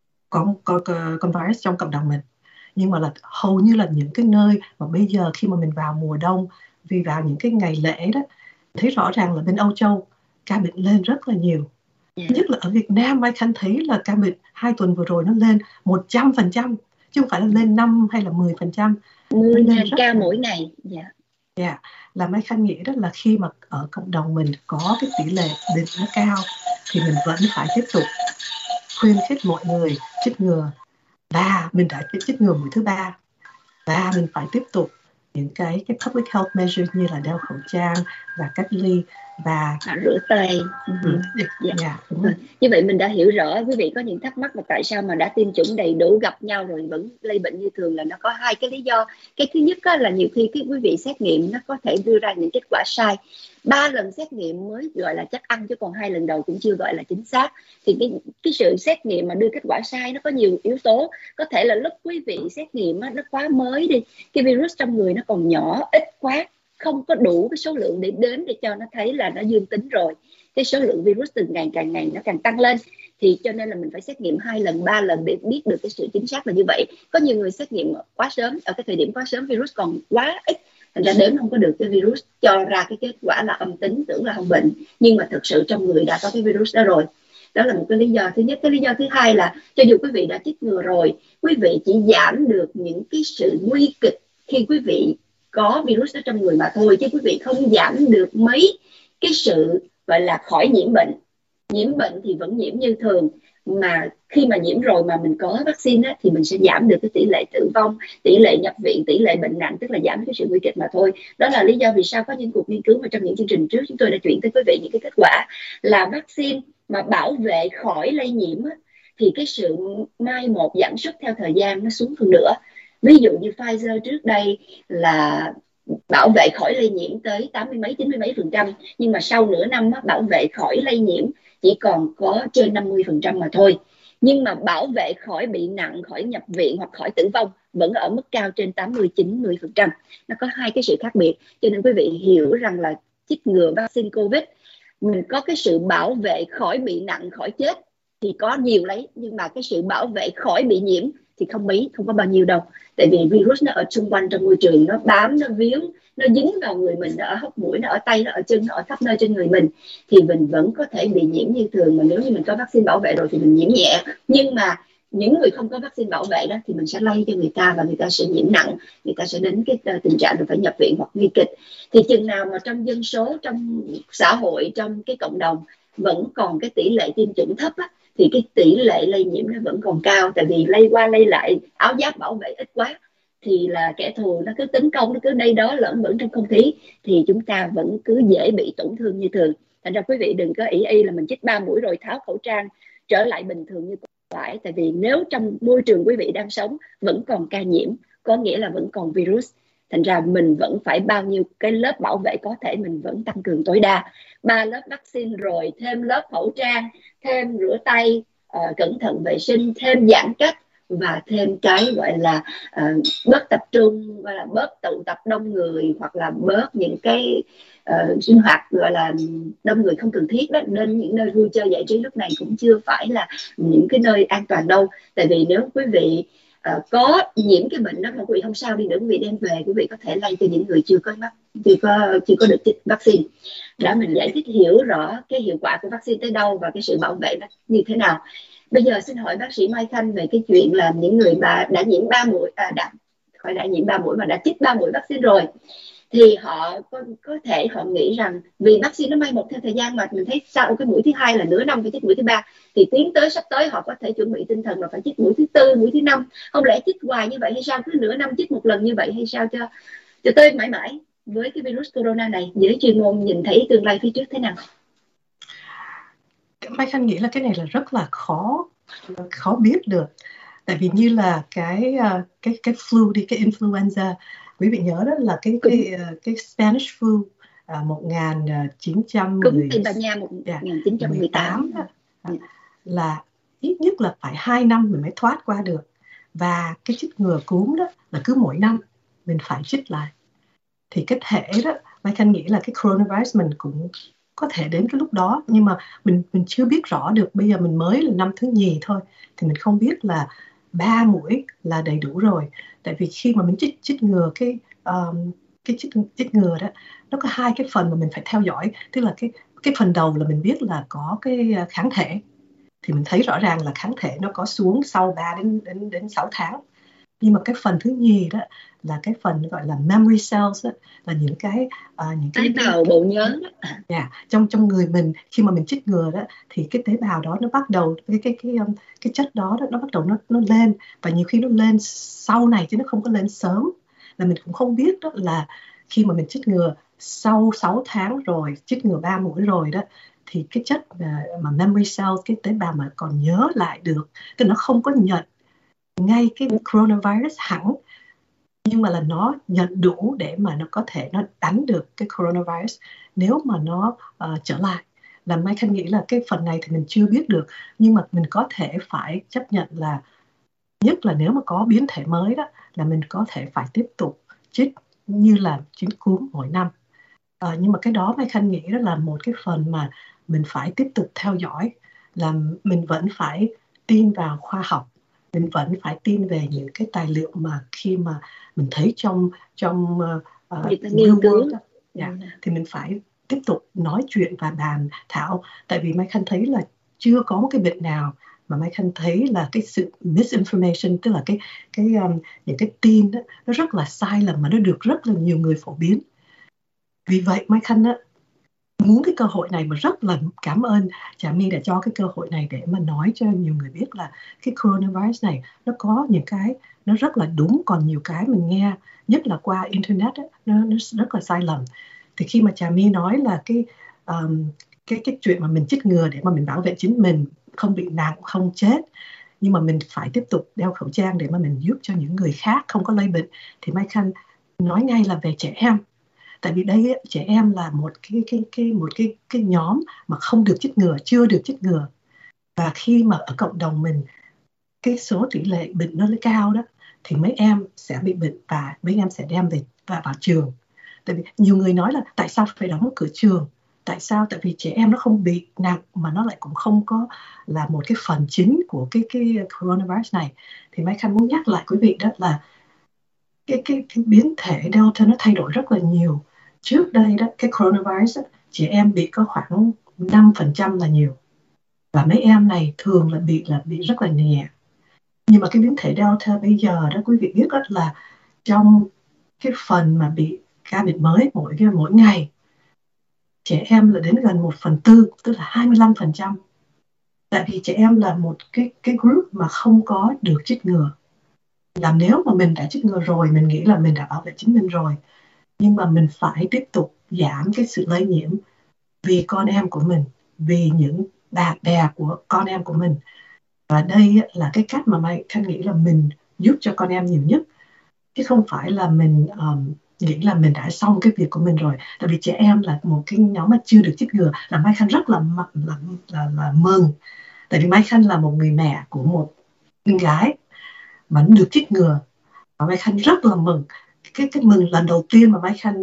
có có con virus trong cộng đồng mình. Nhưng mà là hầu như là những cái nơi mà bây giờ khi mà mình vào mùa đông, vì vào những cái ngày lễ đó, thấy rõ ràng là bên Âu Châu ca bệnh lên rất là nhiều. Yeah. Nhất là ở Việt Nam, Mai Khanh thấy là ca bệnh hai tuần vừa rồi nó lên một trăm phần trăm, chứ không phải là lên năm hay là mười phần trăm. mười nghìn ca mỗi ngày. Dạ. Yeah. Yeah. Là Mai Khanh nghĩ đó là khi mà ở cộng đồng mình có cái tỷ lệ bệnh nó cao, thì mình vẫn phải tiếp tục khuyến khích mọi người chích ngừa. Và mình đã chích ngừa mũi thứ ba, và mình phải tiếp tục những cái cái public health measures như là đeo khẩu trang và cách ly và à, rửa tay. Ừ. Yeah. Yeah, đúng rồi. Như vậy mình đã hiểu rõ. Quý vị có những thắc mắc mà tại sao mà đã tiêm chủng đầy đủ gặp nhau rồi vẫn lây bệnh như thường, là nó có hai cái lý do. Cái thứ nhất là nhiều khi cái quý vị xét nghiệm nó có thể đưa ra những kết quả sai. Ba lần xét nghiệm mới gọi là chắc ăn, chứ còn hai lần đầu cũng chưa gọi là chính xác. Thì cái, cái sự xét nghiệm mà đưa kết quả sai nó có nhiều yếu tố. Có thể là lúc quý vị xét nghiệm nó quá mới đi, cái virus trong người nó còn nhỏ, ít quá, không có đủ cái số lượng để đếm để cho nó thấy là nó dương tính rồi. Cái số lượng virus từng ngày càng ngày nó càng tăng lên, thì cho nên là mình phải xét nghiệm hai lần ba lần để biết được cái sự chính xác là như vậy. Có nhiều người xét nghiệm quá sớm, ở cái thời điểm quá sớm virus còn quá ít, thành ra đếm không có được cái virus, cho ra cái kết quả là âm tính, tưởng là không bệnh, nhưng mà thực sự trong người đã có cái virus đó rồi. Đó là một cái lý do thứ nhất. Cái lý do thứ hai là cho dù quý vị đã chích ngừa rồi, quý vị chỉ giảm được những cái sự nguy kịch khi quý vị có virus ở trong người mà thôi, chứ quý vị không giảm được mấy cái sự gọi là khỏi nhiễm bệnh. Nhiễm bệnh thì vẫn nhiễm như thường, mà khi mà nhiễm rồi mà mình có vaccine á, thì mình sẽ giảm được cái tỷ lệ tử vong, tỷ lệ nhập viện, tỷ lệ bệnh nặng, tức là giảm cái sự nguy kịch mà thôi. Đó là lý do vì sao có những cuộc nghiên cứu mà trong những chương trình trước chúng tôi đã chuyển tới quý vị những cái kết quả là vaccine mà bảo vệ khỏi lây nhiễm á, thì cái sự mai một giảm sút theo thời gian nó xuống phân nửa. Ví dụ như Pfizer trước đây là bảo vệ khỏi lây nhiễm tới tám mươi mấy, chín mươi mấy phần trăm, nhưng mà sau nửa năm á, bảo vệ khỏi lây nhiễm chỉ còn có trên năm mươi phần trăm mà thôi. Nhưng mà bảo vệ khỏi bị nặng, khỏi nhập viện hoặc khỏi tử vong vẫn ở mức cao trên tám mươi, chín mươi phần trăm. Nó có hai cái sự khác biệt. Cho nên quý vị hiểu rằng là chích ngừa vaccine Covid, mình có cái sự bảo vệ khỏi bị nặng, khỏi chết thì có nhiều lấy, nhưng mà cái sự bảo vệ khỏi bị nhiễm thì không mấy, không có bao nhiêu đâu. Tại vì virus nó ở xung quanh trong môi trường, nó bám, nó víu, nó dính vào người mình, nó ở hốc mũi, nó ở tay, nó ở chân, nó ở khắp nơi trên người mình, thì mình vẫn có thể bị nhiễm như thường. Mà nếu như mình có vaccine bảo vệ rồi thì mình nhiễm nhẹ. Nhưng mà những người không có vaccine bảo vệ đó thì mình sẽ lây cho người ta, và người ta sẽ nhiễm nặng, người ta sẽ đến cái tình trạng là phải nhập viện hoặc nguy kịch. Thì chừng nào mà trong dân số, trong xã hội, trong cái cộng đồng vẫn còn cái tỷ lệ tiêm chủng thấp á, thì cái tỷ lệ lây nhiễm nó vẫn còn cao. Tại vì lây qua lây lại, áo giáp bảo vệ ít quá, thì là kẻ thù nó cứ tấn công, nó cứ đây đó lởn vởn trong không khí, thì chúng ta vẫn cứ dễ bị tổn thương như thường. Thành ra quý vị đừng có ý y là mình chích ba mũi rồi tháo khẩu trang trở lại bình thường như phải. Tại vì nếu trong môi trường quý vị đang sống vẫn còn ca nhiễm, có nghĩa là vẫn còn virus. Thành ra mình vẫn phải bao nhiêu cái lớp bảo vệ có thể mình vẫn tăng cường tối đa. Ba lớp vaccine rồi thêm lớp khẩu trang, thêm rửa tay, uh, cẩn thận vệ sinh, thêm giãn cách, và thêm cái gọi là uh, bớt tập trung, gọi là bớt tụ tập đông người, hoặc là bớt những cái uh, sinh hoạt gọi là đông người không cần thiết đó. Nên những nơi vui chơi giải trí lúc này cũng chưa phải là những cái nơi an toàn đâu. Tại vì nếu quý vị uh, có nhiễm cái bệnh đó mà quý vị không sao đi nữa, quý vị đem về, quý vị có thể lây cho những người chưa có mắc, chưa có chưa có được chích vaccine. Đã mình giải thích hiểu rõ cái hiệu quả của vaccine tới đâu và cái sự bảo vệ nó như thế nào. Bây giờ xin hỏi bác sĩ Mai Khanh về cái chuyện là những người mà đã nhiễm ba mũi, à, đã khỏi đã nhiễm ba mũi mà đã chích ba mũi vaccine rồi, thì họ có, có thể họ nghĩ rằng vì vaccine nó may một theo thời gian, mà mình thấy sau cái mũi thứ hai là nửa năm phải chích mũi thứ ba, thì tiến tới sắp tới họ có thể chuẩn bị tinh thần là phải chích mũi thứ tư, mũi thứ năm. Không lẽ chích hoài như vậy hay sao, cứ nửa năm chích một lần như vậy hay sao cho cho tới mãi mãi với cái virus corona này? Giới chuyên môn nhìn thấy tương lai phía trước thế nào? Mai Khanh nghĩ là cái này là rất là khó khó biết được. Tại vì như là cái cái cái flu đi, cái influenza, quý vị nhớ đó là cái cái cái Spanish flu uh, một nghìn chín trăm mười, cúm Tây Ban Nha một nghìn chín trăm mười tám yeah, là ít nhất là phải hai năm mình mới thoát qua được. Và cái chích ngừa cúm đó là cứ mỗi năm mình phải chích lại. Thì cái thể đó, Mai Khanh nghĩ là cái coronavirus mình cũng có thể đến cái lúc đó, nhưng mà mình mình chưa biết rõ được. Bây giờ mình mới là năm thứ nhì thôi, thì mình không biết là ba mũi là đầy đủ rồi. Tại vì khi mà mình chích chích ngừa cái um, cái chích chích ngừa đó, nó có hai cái phần mà mình phải theo dõi. Tức là cái cái phần đầu là mình biết là có cái kháng thể, thì mình thấy rõ ràng là kháng thể nó có xuống sau ba đến đến đến sáu tháng. Nhưng mà cái phần thứ nhì đó là cái phần gọi là memory cells đó, là những cái uh, những cái tế bào bộ nhớ đó. Yeah, trong trong người mình khi mà mình chích ngừa đó, thì cái tế bào đó nó bắt đầu cái cái cái um, cái chất đó, đó nó bắt đầu nó nó lên, và nhiều khi nó lên sau này chứ nó không có lên sớm. Là mình cũng không biết đó là khi mà mình chích ngừa sau sáu tháng rồi, chích ngừa ba mũi rồi đó, thì cái chất mà, mà memory cells, cái tế bào mà còn nhớ lại được, tức nó không có nhận ngay cái coronavirus hẳn, nhưng mà là nó nhận đủ để mà nó có thể nó đánh được cái coronavirus nếu mà nó uh, trở lại. Là Mai Khanh nghĩ là cái phần này thì mình chưa biết được, nhưng mà mình có thể phải chấp nhận là nhất là nếu mà có biến thể mới đó, là mình có thể phải tiếp tục chích như là chích cúm mỗi năm. Uh, nhưng mà cái đó Mai Khanh nghĩ đó là một cái phần mà mình phải tiếp tục theo dõi, là mình vẫn phải tin vào khoa học, mình vẫn phải tin về những cái tài liệu mà khi mà mình thấy trong trong uh, nghiên cứu, yeah, thì mình phải tiếp tục nói chuyện và bàn thảo. Tại vì Mai Khanh thấy là chưa có một cái bệnh nào mà Mai Khanh thấy là cái sự misinformation, tức là cái cái um, những cái tin đó, nó rất là sai lầm mà nó được rất là nhiều người phổ biến. Vì vậy Mai Khanh á, muốn cái cơ hội này mà rất là cảm ơn Trà My đã cho cái cơ hội này để mà nói cho nhiều người biết là cái coronavirus này nó có những cái nó rất là đúng, còn nhiều cái mình nghe nhất là qua internet ấy, nó, nó rất là sai lầm. Thì khi mà Trà My nói là cái um, cái cái chuyện mà mình chích ngừa để mà mình bảo vệ chính mình không bị nặng, không chết, nhưng mà mình phải tiếp tục đeo khẩu trang để mà mình giúp cho những người khác không có lây bệnh, thì Mai Khanh nói ngay là về trẻ em. Tại vì đây trẻ em là một cái cái cái một cái cái nhóm mà không được chích ngừa, chưa được chích ngừa. Và khi mà ở cộng đồng mình cái số tỷ lệ bệnh nó cao đó, thì mấy em sẽ bị bệnh và mấy em sẽ đem về và vào trường. Tại vì nhiều người nói là tại sao phải đóng cửa trường, Tại sao? Tại vì trẻ em nó không bị nặng mà nó lại cũng không có là một cái phần chính của cái cái coronavirus này. Thì Mai Khanh muốn nhắc lại quý vị đó là cái cái cái biến thể Delta nó thay đổi rất là nhiều. Trước đây đó cái coronavirus đó, trẻ em bị có khoảng năm phần trăm là nhiều, và mấy em này thường là bị là bị rất là nhẹ. Nhưng mà cái biến thể Delta bây giờ đó quý vị biết đó là trong cái phần mà bị ca bệnh mới mỗi mỗi ngày, trẻ em là đến gần một phần tư, tức là hai mươi lăm phần trăm. Tại vì trẻ em là một cái cái group mà không có được chích ngừa. Là nếu mà mình đã chích ngừa rồi, mình nghĩ là mình đã bảo vệ chính mình rồi. Nhưng mà mình phải tiếp tục giảm cái sự lây nhiễm vì con em của mình, vì những bạn bè của con em của mình. Và đây là cái cách mà Mai Khanh nghĩ là mình giúp cho con em nhiều nhất, chứ không phải là mình um, nghĩ là mình đã xong cái việc của mình rồi. Tại vì trẻ em là một cái nhóm mà chưa được chích ngừa, là Mai Khanh rất là, là, là, là mừng. Tại vì Mai Khanh là một người mẹ của một con gái mà được chích ngừa, và Mai Khanh rất là mừng. Cái, cái mừng lần đầu tiên mà Mai Khanh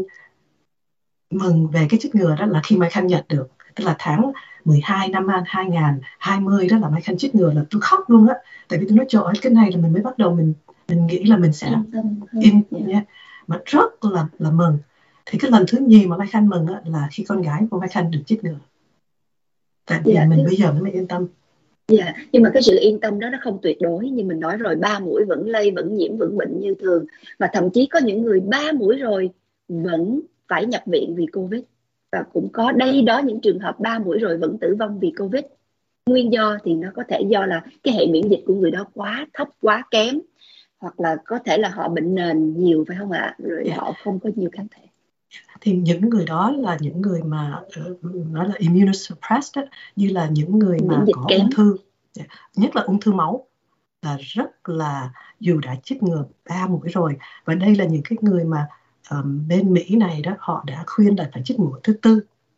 mừng về cái chích ngừa đó là khi Mai Khanh nhận được, tức là tháng mười hai năm hai nghìn hai mươi đó, là Mai Khanh chích ngừa là tôi khóc luôn á. Tại vì tôi nói trời ơi, cái này là mình mới bắt đầu mình mình nghĩ là mình sẽ yên tâm hơn. in Yeah. nha, mà rất là là mừng. Thì cái lần thứ nhì mà Mai Khanh mừng á, là khi con gái của Mai Khanh được chích ngừa. Tại vì Yeah, mình nhưng... bây giờ mới yên tâm. Dạ, yeah. Nhưng mà cái sự yên tâm đó nó không tuyệt đối, như mình nói rồi, ba mũi vẫn lây, vẫn nhiễm, vẫn bệnh như thường, và thậm chí có những người ba mũi rồi vẫn phải nhập viện vì Covid, và cũng có đây đó những trường hợp ba mũi rồi vẫn tử vong vì Covid. Nguyên do thì nó có thể do là cái hệ miễn dịch của người đó quá thấp, quá kém, hoặc là có thể là họ bệnh nền nhiều, phải không ạ? Rồi Yeah. họ không có nhiều kháng thể. Thì những người đó là những người mà uh, nói là immunosuppressed đó, như là những người mà có kém. ung thư, nhất là ung thư máu, là rất là, dù đã chích ngừa ba mũi rồi, và đây là những cái người mà um, bên Mỹ này đó, họ đã khuyên là phải chích mũi thứ tư.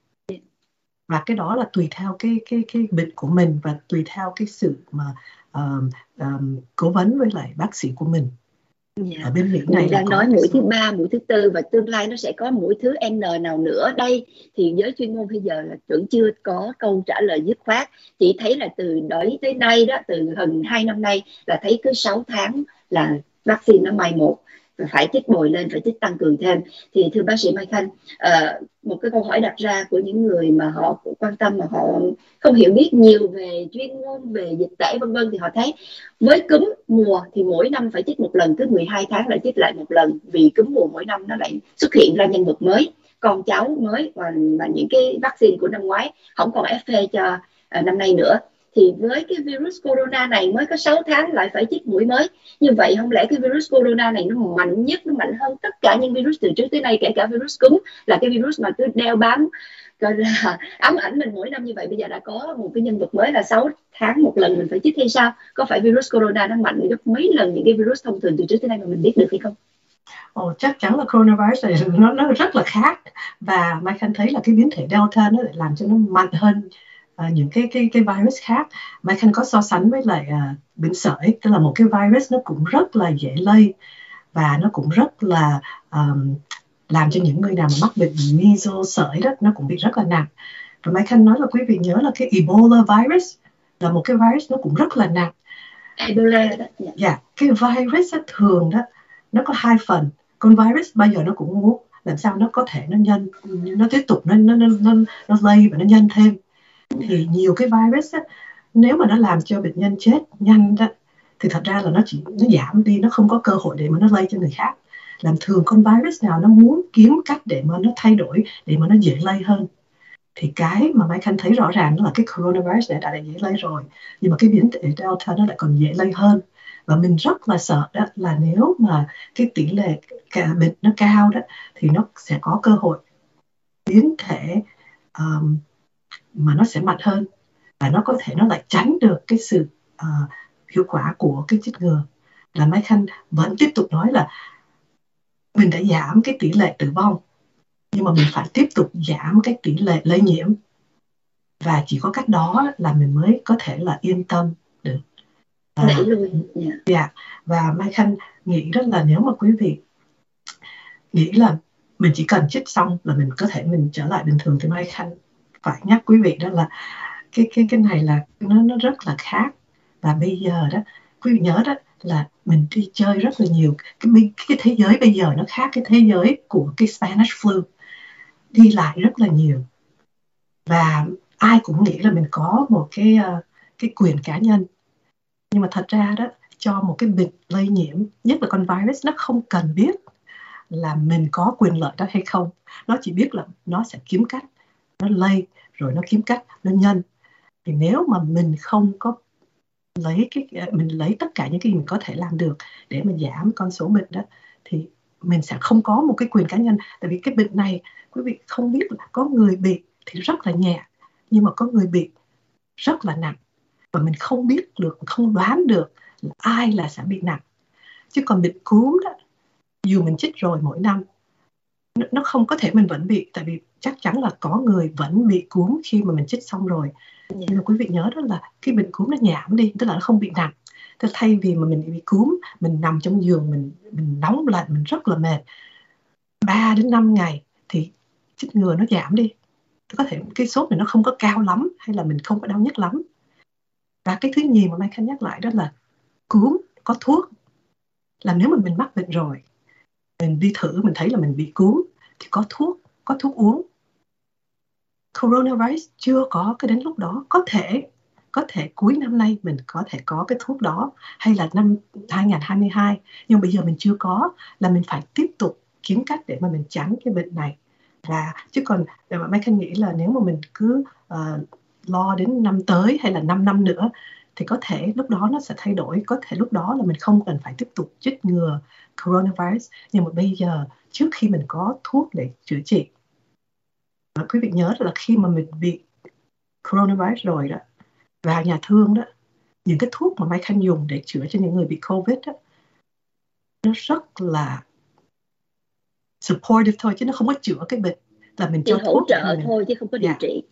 Và cái đó là tùy theo cái cái cái bệnh của mình, và tùy theo cái sự mà um, um, cố vấn với lại bác sĩ của mình. Yeah. Ở bên Mỹ này mình đang có nói mũi thứ ba, mũi thứ tư, và tương lai nó sẽ có mũi thứ N nào nữa đây, thì giới chuyên môn bây giờ là vẫn chưa có câu trả lời dứt khoát. Chỉ thấy là từ đấy tới nay đó, từ gần hai năm nay là thấy cứ sáu tháng là vaccine nó mai một, phải chích bồi lên, phải chích tăng cường thêm. Thì thưa bác sĩ Mai Khanh, uh, một cái câu hỏi đặt ra của những người mà họ quan tâm mà họ không hiểu biết nhiều về chuyên môn, về dịch tễ vân vân, thì họ thấy với cúm mùa thì mỗi năm phải chích một lần, cứ mười hai tháng lại chích lại một lần, vì cúm mùa mỗi năm nó lại xuất hiện ra nhân vật mới, con cháu mới, và, và những cái vaccine của năm ngoái không còn ép phê cho uh, năm nay nữa. Thì với cái virus corona này mới có sáu tháng lại phải chích mũi mới. Như vậy không lẽ cái virus corona này nó mạnh nhất, nó mạnh hơn tất cả những virus từ trước tới nay, kể cả virus cúm, là cái virus mà cứ đeo bám, coi là ám ảnh mình mỗi năm như vậy. Bây giờ đã có một cái nhân vật mới là sáu tháng một lần mình phải chích hay sao? Có phải virus corona nó mạnh gấp mấy lần những cái virus thông thường từ trước tới nay mà mình biết được hay không? Ồ, chắc chắn là coronavirus này nó, nó rất là khác. Và Mai Khanh thấy là cái biến thể Delta nó lại làm cho nó mạnh hơn uh, những cái, cái, cái virus khác. Mai Khanh có so sánh với lại uh, bệnh sởi, tức là một cái virus nó cũng rất là dễ lây, và nó cũng rất là um, làm cho những người nào mà mắc bệnh measles, sởi đó, nó cũng bị rất là nặng. Và Mai Khanh nói là quý vị nhớ là cái Ebola virus là một cái virus nó cũng rất là nặng. Ebola đó. Dạ, yeah, cái virus đó, thường đó nó có hai phần. Con virus bây giờ nó cũng muốn làm sao nó có thể nó nhân, nó tiếp tục nó nó nó nó lây và nó nhân thêm. Thì nhiều cái virus đó, nếu mà nó làm cho bệnh nhân chết nhanh đó, thì thật ra là nó chỉ nó giảm đi, nó không có cơ hội để mà nó lây cho người khác. Làm thường con virus nào nó muốn kiếm cách để mà nó thay đổi, để mà nó dễ lây hơn. Thì cái mà Mai Khanh thấy rõ ràng đó là cái coronavirus đã đã dễ lây rồi, nhưng mà cái biến thể Delta nó lại còn dễ lây hơn. Và mình rất là sợ đó là nếu mà cái tỷ lệ cả bệnh nó cao đó, thì nó sẽ có cơ hội biến thể um, mà nó sẽ mạnh hơn, và nó có thể nó lại tránh được cái sự uh, hiệu quả của cái chích ngừa. Là Mai Khanh vẫn tiếp tục nói là mình đã giảm cái tỷ lệ tử vong, nhưng mà mình phải tiếp tục giảm cái tỷ lệ lây nhiễm, và chỉ có cách đó là mình mới có thể là yên tâm được. Đẩy lui. Yeah. Yeah. Và Mai Khanh nghĩ đó là nếu mà quý vị nghĩ là mình chỉ cần chích xong là mình có thể mình trở lại bình thường, thì Mai Khanh phải nhắc quý vị đó là cái cái cái này là nó nó rất là khác. Và bây giờ đó quý vị nhớ đó là mình đi chơi rất là nhiều, cái cái thế giới bây giờ nó khác cái thế giới của cái Spanish flu, đi lại rất là nhiều và ai cũng nghĩ là mình có một cái cái quyền cá nhân, nhưng mà thật ra đó, cho một cái bệnh lây nhiễm, nhất là con virus, nó không cần biết là mình có quyền lợi đó hay không, nó chỉ biết là nó sẽ kiếm cách nó lây, rồi nó kiếm cách nó nhân. Thì nếu mà mình không có lấy cái mình lấy tất cả những cái mình có thể làm được để mà giảm con số bệnh đó, thì mình sẽ không có một cái quyền cá nhân. Tại vì cái bệnh này quý vị không biết là có người bị thì rất là nhẹ, nhưng mà có người bị rất là nặng, và mình không biết được, không đoán được là ai là sẽ bị nặng. Chứ còn bệnh cúm đó, dù mình chích rồi mỗi năm, nó không có thể mình vẫn bị, tại vì chắc chắn là có người vẫn bị cúm khi mà mình chích xong rồi. Nhưng mà quý vị nhớ đó là cái bệnh cúm nó giảm đi, tức là nó không bị nặng. Tức thay vì mà mình bị cúm, mình nằm trong giường, mình mình nóng lạnh, mình rất là mệt ba đến năm ngày, thì chích ngừa nó giảm đi. Có thể cái sốt này nó không có cao lắm, hay là mình không có đau nhức lắm. Và cái thứ nhì mà Mai Khanh nhắc lại đó là cúm có thuốc. Là nếu mà mình mắc bệnh rồi, mình đi thử, mình thấy là mình bị cúm, thì có thuốc, có thuốc uống. Coronavirus chưa có cái đến lúc đó. Có thể, có thể cuối năm nay mình có thể có cái thuốc đó, hay là năm hai không hai hai, nhưng bây giờ mình chưa có, là mình phải tiếp tục kiếm cách để mà mình tránh cái bệnh này. Và chứ còn Mai Khanh nghĩ là nếu mà mình cứ uh, lo đến năm tới hay là năm năm nữa, thì có thể lúc đó nó sẽ thay đổi. Có thể lúc đó là mình không cần phải tiếp tục chích ngừa coronavirus. Nhưng mà bây giờ, trước khi mình có thuốc để chữa trị, và quý vị nhớ là khi mà mình bị coronavirus rồi đó, vào nhà thương đó, những cái thuốc mà Mai Khanh dùng để chữa cho những người bị Covid đó, nó rất là supportive thôi, chứ nó không có chữa cái bệnh. Là mình chỉ cho hỗ thuốc trợ mình, thôi chứ không có điều yeah, trị.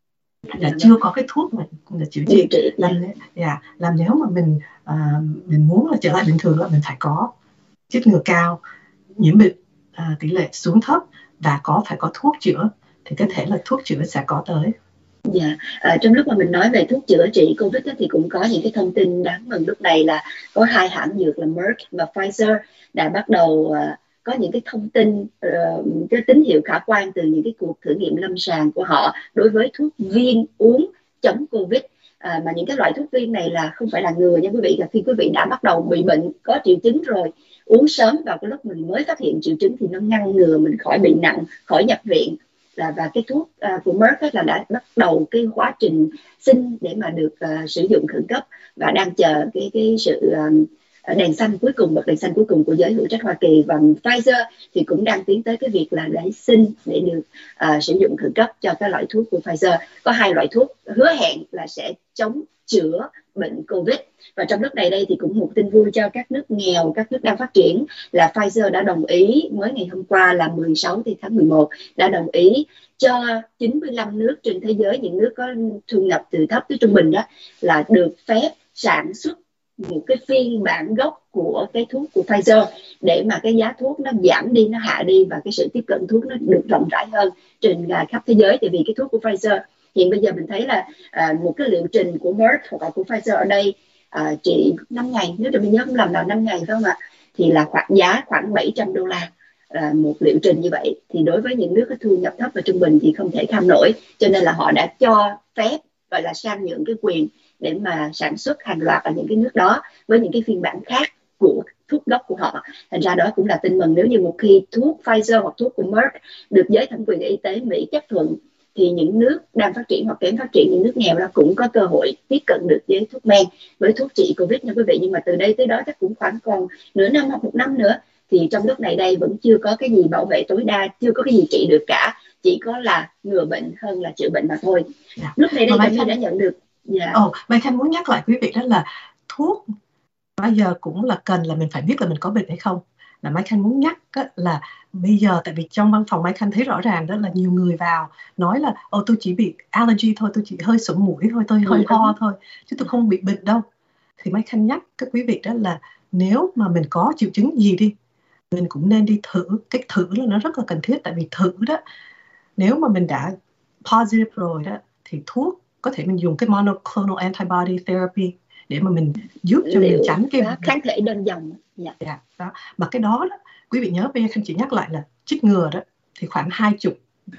là chưa có cái thuốc mà là chữa trị. trị làm, yeah, làm nếu mà mình uh, mình muốn là trở lại bình thường là mình phải có chích ngừa cao, nhiễm bệnh uh, tỷ lệ xuống thấp, và có phải có thuốc chữa, thì có thể là thuốc chữa sẽ có tới. Dạ, yeah. à, trong lúc mà mình nói về thuốc chữa trị Covid đó, thì cũng có những cái thông tin đáng mừng lúc này là có hai hãng dược là Merck và Pfizer đã bắt đầu uh, có những cái thông tin, uh, cái tín hiệu khả quan từ những cái cuộc thử nghiệm lâm sàng của họ đối với thuốc viên uống chống Covid. À, mà những cái loại thuốc viên này là không phải là ngừa nha quý vị, là khi quý vị đã bắt đầu bị bệnh, có triệu chứng rồi, uống sớm vào cái lúc mình mới phát hiện triệu chứng thì nó ngăn ngừa mình khỏi bị nặng, khỏi nhập viện. Là và cái thuốc uh, của Merck là đã bắt đầu cái quá trình xin để mà được uh, sử dụng khẩn cấp, và đang chờ cái cái sự uh, đèn xanh cuối cùng, bật đèn xanh cuối cùng của giới hữu trách Hoa Kỳ. Và Pfizer thì cũng đang tiến tới cái việc là để xin để được uh, sử dụng khẩn cấp cho cái loại thuốc của Pfizer. Có hai loại thuốc hứa hẹn là sẽ chống chữa bệnh Covid. Và trong lúc này đây thì cũng một tin vui cho các nước nghèo, các nước đang phát triển, là Pfizer đã đồng ý mới ngày hôm qua là mười sáu tháng mười một đã đồng ý cho chín mươi lăm nước trên thế giới, những nước có thu nhập từ thấp tới trung bình đó, là được phép sản xuất một cái phiên bản gốc của cái thuốc của Pfizer, để mà cái giá thuốc nó giảm đi, nó hạ đi, và cái sự tiếp cận thuốc nó được rộng rãi hơn trên khắp thế giới. Tại vì cái thuốc của Pfizer hiện bây giờ mình thấy là à, một cái liệu trình của Merck hoặc là của Pfizer ở đây à, trị năm ngày, nếu mình nhớ không lầm là năm ngày phải không ạ, thì là khoảng giá khoảng bảy trăm đô la à, một liệu trình như vậy. Thì đối với những nước có thu nhập thấp và trung bình thì không thể kham nổi, cho nên là họ đã cho phép, gọi là sang nhượng cái quyền để mà sản xuất hàng loạt ở những cái nước đó với những cái phiên bản khác của thuốc gốc của họ. Thành ra đó cũng là tin mừng. Nếu như một khi thuốc Pfizer hoặc thuốc của Merck được giới thẩm quyền y tế Mỹ chấp thuận, thì những nước đang phát triển hoặc kém phát triển, những nước nghèo đó cũng có cơ hội tiếp cận được với thuốc men, với thuốc trị Covid nha quý vị. Nhưng mà từ đây tới đó chắc cũng khoảng còn nửa năm hoặc một năm nữa, thì trong lúc này đây vẫn chưa có cái gì bảo vệ tối đa, chưa có cái gì trị được cả, chỉ có là ngừa bệnh hơn là chữa bệnh mà thôi. Yeah. Lúc này đây Trà My đã nhận được. Yeah. Ồ, Mai Khanh muốn nhắc lại quý vị đó là thuốc bây giờ cũng là cần là mình phải biết là mình có bệnh hay không. Là Mai Khanh muốn nhắc á, là bây giờ tại vì trong văn phòng Mai Khanh thấy rõ ràng đó là nhiều người vào nói là ồ tôi chỉ bị allergy thôi, tôi chỉ hơi sổ mũi thôi, tôi hơi ho ừ. thôi, chứ tôi không bị bệnh đâu. Thì Mai Khanh nhắc các quý vị đó là nếu mà mình có triệu chứng gì đi, mình cũng nên đi thử. Cái thử là nó rất là cần thiết, tại vì thử đó, nếu mà mình đã positive rồi đó thì thuốc có thể mình dùng cái monoclonal antibody therapy để mà mình giúp cho Liệu mình tránh cái pháp kháng thể đơn dòng. Dạ. Yeah, đó. Mà cái đó, đó quý vị nhớ bây giờ Khanh chỉ nhắc lại là chích ngừa đó thì khoảng hai chục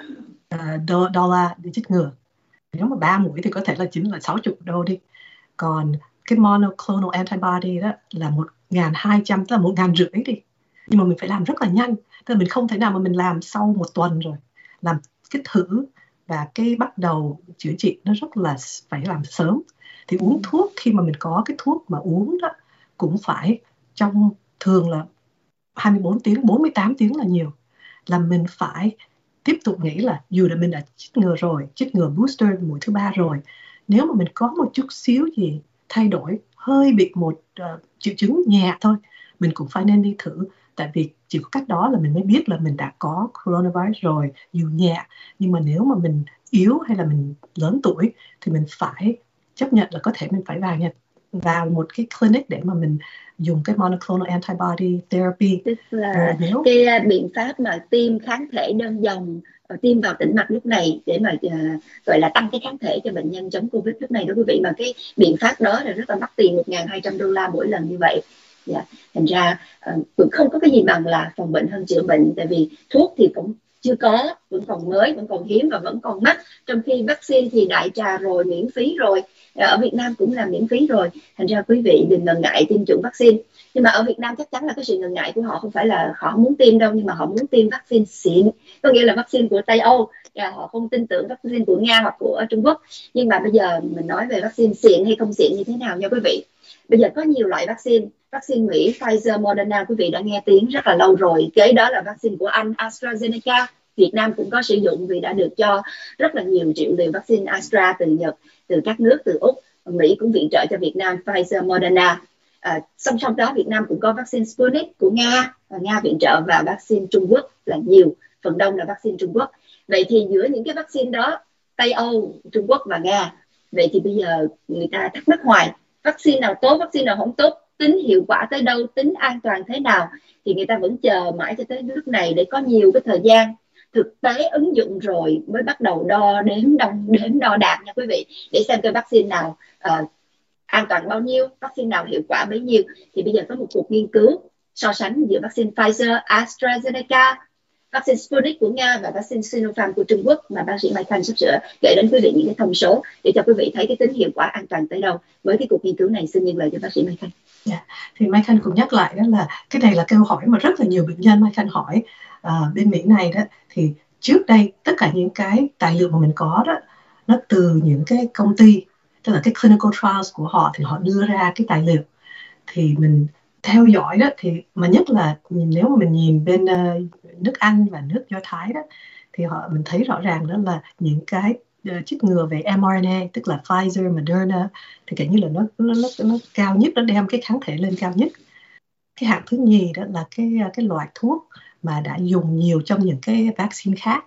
uh, đô la để chích ngừa. Nếu mà ba mũi thì có thể là chính là sáu chục đô đi. Còn cái monoclonal antibody đó là một nghìn hai trăm, tức là một nghìn rưỡi đi. Nhưng mà mình phải làm rất là nhanh. Tức là mình không thể nào mà mình làm sau một tuần rồi. Làm cái thử và cái bắt đầu chữa trị nó rất là phải làm sớm. Thì uống thuốc, khi mà mình có cái thuốc mà uống đó cũng phải trong thường là hai mươi bốn tiếng, bốn mươi tám tiếng là nhiều. Là mình phải tiếp tục nghĩ là dù là mình đã chích ngừa rồi, chích ngừa booster mũi thứ ba rồi, nếu mà mình có một chút xíu gì thay đổi, hơi bị một uh, triệu chứng nhẹ thôi, mình cũng phải nên đi thử. Tại vì chỉ có cách đó là mình mới biết là mình đã có coronavirus rồi, dù nhẹ. Nhưng mà nếu mà mình yếu hay là mình lớn tuổi thì mình phải chấp nhận là có thể mình phải vào Nhật, vào một cái clinic để mà mình dùng cái monoclonal antibody therapy. Tức là Rồi nếu cái uh, biện pháp mà tiêm kháng thể đơn dòng, uh, tiêm vào tĩnh mạch lúc này để mà uh, gọi là tăng cái kháng thể cho bệnh nhân chống Covid lúc này đó quý vị, mà cái biện pháp đó là rất là mắc tiền, một nghìn hai trăm đô la mỗi lần như vậy. Dạ. Thành ra uh, cũng không có cái gì bằng là phòng bệnh hơn chữa bệnh, tại vì thuốc thì cũng chưa có, vẫn còn mới, vẫn còn hiếm và vẫn còn mắc, trong khi vaccine thì đại trà rồi, miễn phí rồi, ở Việt Nam cũng là miễn phí rồi. Thành ra quý vị đừng ngần ngại tiêm chủng vaccine. Nhưng mà ở Việt Nam chắc chắn là cái sự ngần ngại của họ không phải là họ không muốn tiêm đâu, nhưng mà họ muốn tiêm vaccine xịn, có nghĩa là vaccine của Tây Âu, và họ không tin tưởng vaccine của Nga hoặc của Trung Quốc. Nhưng mà bây giờ mình nói về vaccine xịn hay không xịn như thế nào nha quý vị. Bây giờ có nhiều loại vaccine, vaccine Mỹ, Pfizer, Moderna quý vị đã nghe tiếng rất là lâu rồi. Kế đó là vaccine của Anh, AstraZeneca. Việt Nam cũng có sử dụng vì đã được cho rất là nhiều triệu liều vaccine Astra từ Nhật, từ các nước, từ Úc. Mỹ cũng viện trợ cho Việt Nam Pfizer, Moderna. À, song song đó Việt Nam cũng có vaccine Sputnik của Nga, và Nga viện trợ, và vaccine Trung Quốc là nhiều, phần đông là vaccine Trung Quốc. Vậy thì giữa những cái vaccine đó, Tây Âu, Trung Quốc và Nga, vậy thì bây giờ người ta thắc mắc hoài, vaccine nào tốt, vaccine nào không tốt, tính hiệu quả tới đâu, tính an toàn thế nào, thì người ta vẫn chờ mãi cho tới lúc này để có nhiều cái thời gian thực tế ứng dụng rồi mới bắt đầu đo đếm đong đếm đo đạc nha quý vị, để xem cái vaccine nào uh, an toàn bao nhiêu, vaccine nào hiệu quả bấy nhiêu. Thì bây giờ có một cuộc nghiên cứu so sánh giữa vaccine Pfizer, AstraZeneca, vaccine Sputnik của Nga và vaccine Sinopharm của Trung Quốc, mà bác sĩ Mai Khanh sắp sửa gửi đến quý vị những cái thông số để cho quý vị thấy cái tính hiệu quả an toàn tới đâu với cái cuộc nghiên cứu này. Xin nhận lời cho bác sĩ Mai Khanh. Yeah. Thì Mai Khanh cũng nhắc lại đó là cái này là câu hỏi mà rất là nhiều bệnh nhân Mai Khanh hỏi uh, bên Mỹ này đó. Thì trước đây tất cả những cái tài liệu mà mình có đó, nó từ những cái công ty, tức là cái clinical trials của họ, thì họ đưa ra cái tài liệu thì mình theo dõi đó. Thì mà nhất là nếu mà mình nhìn bên uh, nước Anh và nước Do Thái đó, thì họ mình thấy rõ ràng đó là những cái uh, chích ngừa về mRNA, tức là Pfizer, Moderna, thì kiểu như là nó nó nó, nó cao nhất, nó đem cái kháng thể lên cao nhất. Cái hạng thứ nhì đó là cái cái loại thuốc mà đã dùng nhiều trong những cái vaccine khác.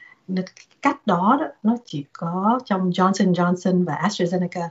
Cách đó, đó nó chỉ có trong Johnson Johnson và AstraZeneca.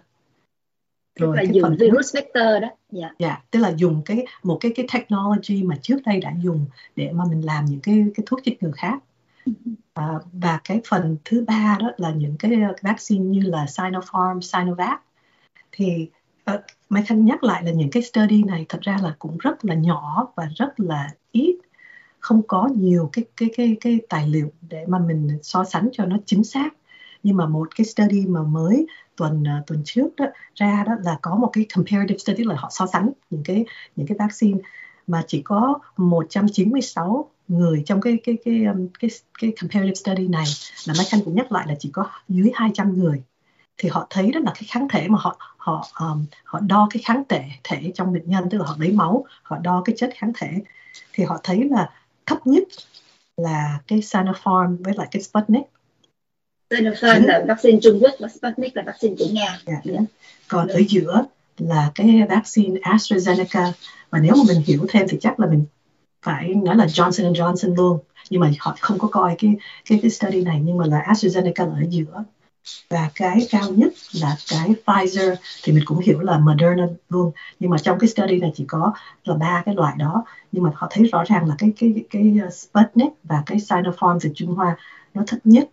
Rồi cái dùng virus vector đó. Dạ. Yeah. Yeah, tức là dùng cái một cái cái technology mà trước đây đã dùng để mà mình làm những cái cái thuốc chích ngừa khác. À, và cái phần thứ ba đó là những cái vaccine như là Sinopharm, Sinovac. Thì uh, Mai Khanh nhắc lại là những cái study này thật ra là cũng rất là nhỏ và rất là ít, không có nhiều cái cái cái cái tài liệu để mà mình so sánh cho nó chính xác. Nhưng mà một cái study mà mới tuần uh, tuần trước đó ra đó là có một cái comparative study, là họ so sánh những cái những cái vaccine mà chỉ có một trăm chín mươi sáu người trong cái cái cái um, cái cái comparative study này, là Mai Khanh cũng nhắc lại là chỉ có dưới hai trăm người. Thì họ thấy đó là cái kháng thể mà họ họ um, họ đo cái kháng thể thể trong bệnh nhân, tức là họ lấy máu, họ đo cái chất kháng thể, thì họ thấy là thấp nhất là cái Sinopharm với lại cái Sputnik. Sinopharm ừ. là vaccine Trung Quốc và Sputnik là vaccine của Nga. Yeah, yeah. Còn ở giữa là cái vaccine AstraZeneca, và nếu mà mình hiểu thêm thì chắc là mình phải nói là Johnson and Johnson luôn, nhưng mà họ không có coi cái cái cái study này, nhưng mà là AstraZeneca là ở giữa. Và cái cao nhất là cái Pfizer, thì mình cũng hiểu là Moderna luôn, nhưng mà trong cái study này chỉ có là ba cái loại đó. Nhưng mà họ thấy rõ ràng là cái cái cái Sputnik và cái Sinopharm từ Trung Hoa nó thấp nhất.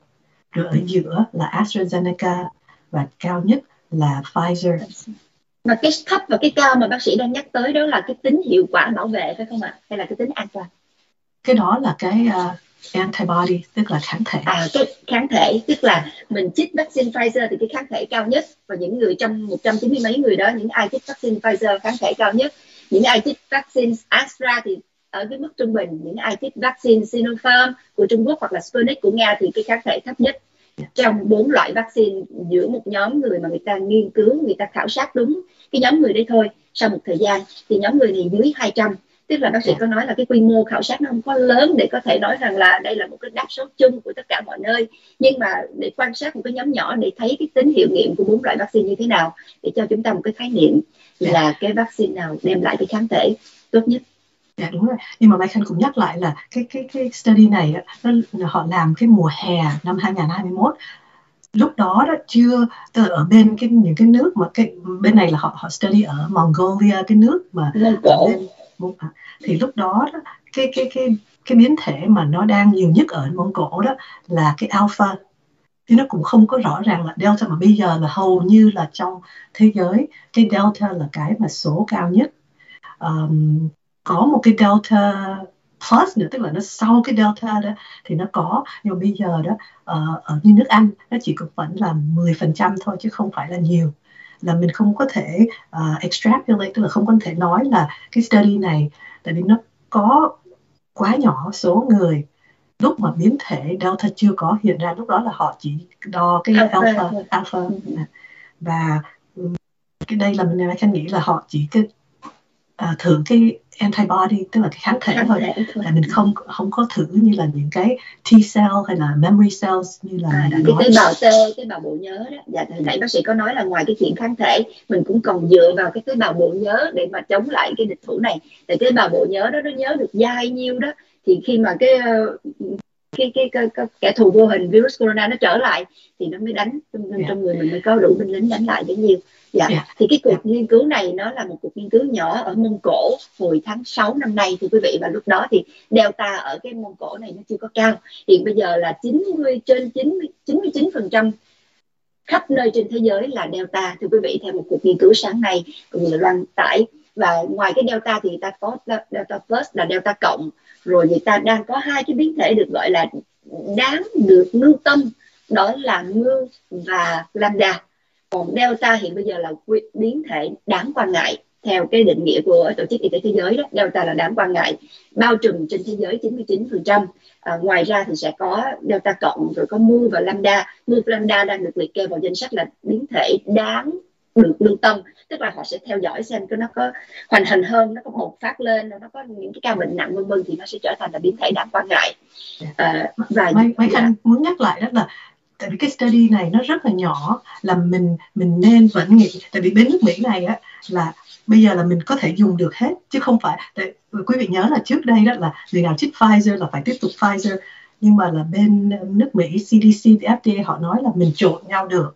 rồi ở giữa là AstraZeneca và cao nhất là Pfizer. Mà cái thấp và cái cao mà bác sĩ đang nhắc tới đó là cái tính hiệu quả bảo vệ phải không ạ? Hay là cái tính an toàn? Cái đó là cái uh, antibody, tức là kháng thể. À, cái kháng thể, tức là mình chích vaccine Pfizer thì cái kháng thể cao nhất, và những người trong một trăm chín mươi mấy người đó, những ai chích vaccine Pfizer kháng thể cao nhất, những ai chích vaccine Astra thì ở cái mức trung bình, những ai chích vaccine Sinopharm của Trung Quốc hoặc là Sputnik của Nga thì cái kháng thể thấp nhất. Trong bốn loại vaccine giữa một nhóm người mà người ta nghiên cứu, người ta khảo sát đúng cái nhóm người đấy thôi, sau một thời gian thì nhóm người này dưới hai trăm. Tức là bác sĩ có nói là cái quy mô khảo sát nó không có lớn để có thể nói rằng là đây là một cái đa số chung của tất cả mọi nơi, nhưng mà để quan sát một cái nhóm nhỏ để thấy cái tính hiệu nghiệm của bốn loại vaccine như thế nào, để cho chúng ta một cái khái niệm là cái vaccine nào đem lại cái kháng thể tốt nhất. Dạ đúng rồi, nhưng mà Mai Khanh cũng nhắc lại là cái cái cái study này nó, họ làm cái mùa hè năm hai không hai mốt. Lúc đó đó chưa, tức là ở bên cái những cái nước mà cái bên này là họ họ study ở Mongolia, cái nước mà Mông Cổ. Bên, thì lúc đó, đó cái cái cái cái biến thể mà nó đang nhiều nhất ở Mông Cổ đó là cái alpha, thì nó cũng không có rõ ràng là delta, mà bây giờ là hầu như là trong thế giới cái delta là cái mà số cao nhất. Um, có một cái delta plus nữa, tức là nó sau cái delta đó thì nó có, nhưng mà bây giờ đó uh, ở như nước Anh nó chỉ có vẫn là mười phần trăm thôi chứ không phải là nhiều, là mình không có thể uh, extrapolate, tức là không có thể nói là cái study này, tại vì nó có quá nhỏ số người lúc mà biến thể delta chưa có hiện ra, lúc đó là họ chỉ đo cái alpha alpha, alpha. Mm-hmm. Và cái đây là mình Khanh nghĩ là họ chỉ cái uh, thử cái antibody, tức là cái kháng thể thôi, là mình không không có thử như là những cái T cell hay là memory cells như là à, đã cái nói. tế bào T, tế bào bộ nhớ đó. Dạ, hồi nãy bác sĩ có nói là ngoài cái chuyện kháng thể, mình cũng còn dựa vào cái tế bào bộ nhớ để mà chống lại cái địch thủ này. Tại tế bào bộ nhớ đó nó nhớ được dai nhiêu đó, thì khi mà cái cái cái, cái, cái kẻ thù vô hình virus corona nó trở lại thì nó mới đánh trong, yeah. trong người mình mới có đủ binh lính đánh lại bấy nhiêu. Dạ. Yeah. Thì cái cuộc yeah. nghiên cứu này nó là một cuộc nghiên cứu nhỏ ở Mông Cổ hồi tháng sáu năm nay thưa quý vị, và lúc đó thì delta ở cái Mông Cổ này nó chưa có cao. Hiện bây giờ là chín mươi trên chín mươi chín phần trăm khắp nơi trên thế giới là delta thưa quý vị, theo một cuộc nghiên cứu sáng nay cũng như là loan tải. Và ngoài cái delta thì người ta có delta plus là delta cộng, rồi người ta đang có hai cái biến thể được gọi là đáng được lưu tâm, đó là Mu và Lambda. Còn delta hiện bây giờ là biến thể đáng quan ngại theo cái định nghĩa của Tổ chức Y tế Thế giới đó. Delta là đáng quan ngại, bao trùm trên thế giới chín mươi chín phần trăm. À, ngoài ra thì sẽ có delta cộng, rồi có Mu và Lambda. Mu và Lambda đang được liệt kê vào danh sách là biến thể đáng được lưu tâm, tức là họ sẽ theo dõi xem cái nó có hoành hành hơn, nó có bộc phát lên, nó có những cái ca bệnh nặng vân vân thì nó sẽ trở thành là biến thể đáng quan ngại. À, và mấy mấy anh muốn nhắc lại đó là tại vì cái study này nó rất là nhỏ, là mình mình nên vẫn nghĩ, tại vì bên nước Mỹ này á là bây giờ là mình có thể dùng được hết chứ không phải, tại quý vị nhớ là trước đây đó là người nào chích Pfizer là phải tiếp tục Pfizer, nhưng mà là bên nước Mỹ xê đê xê, F D A họ nói là mình trộn nhau được.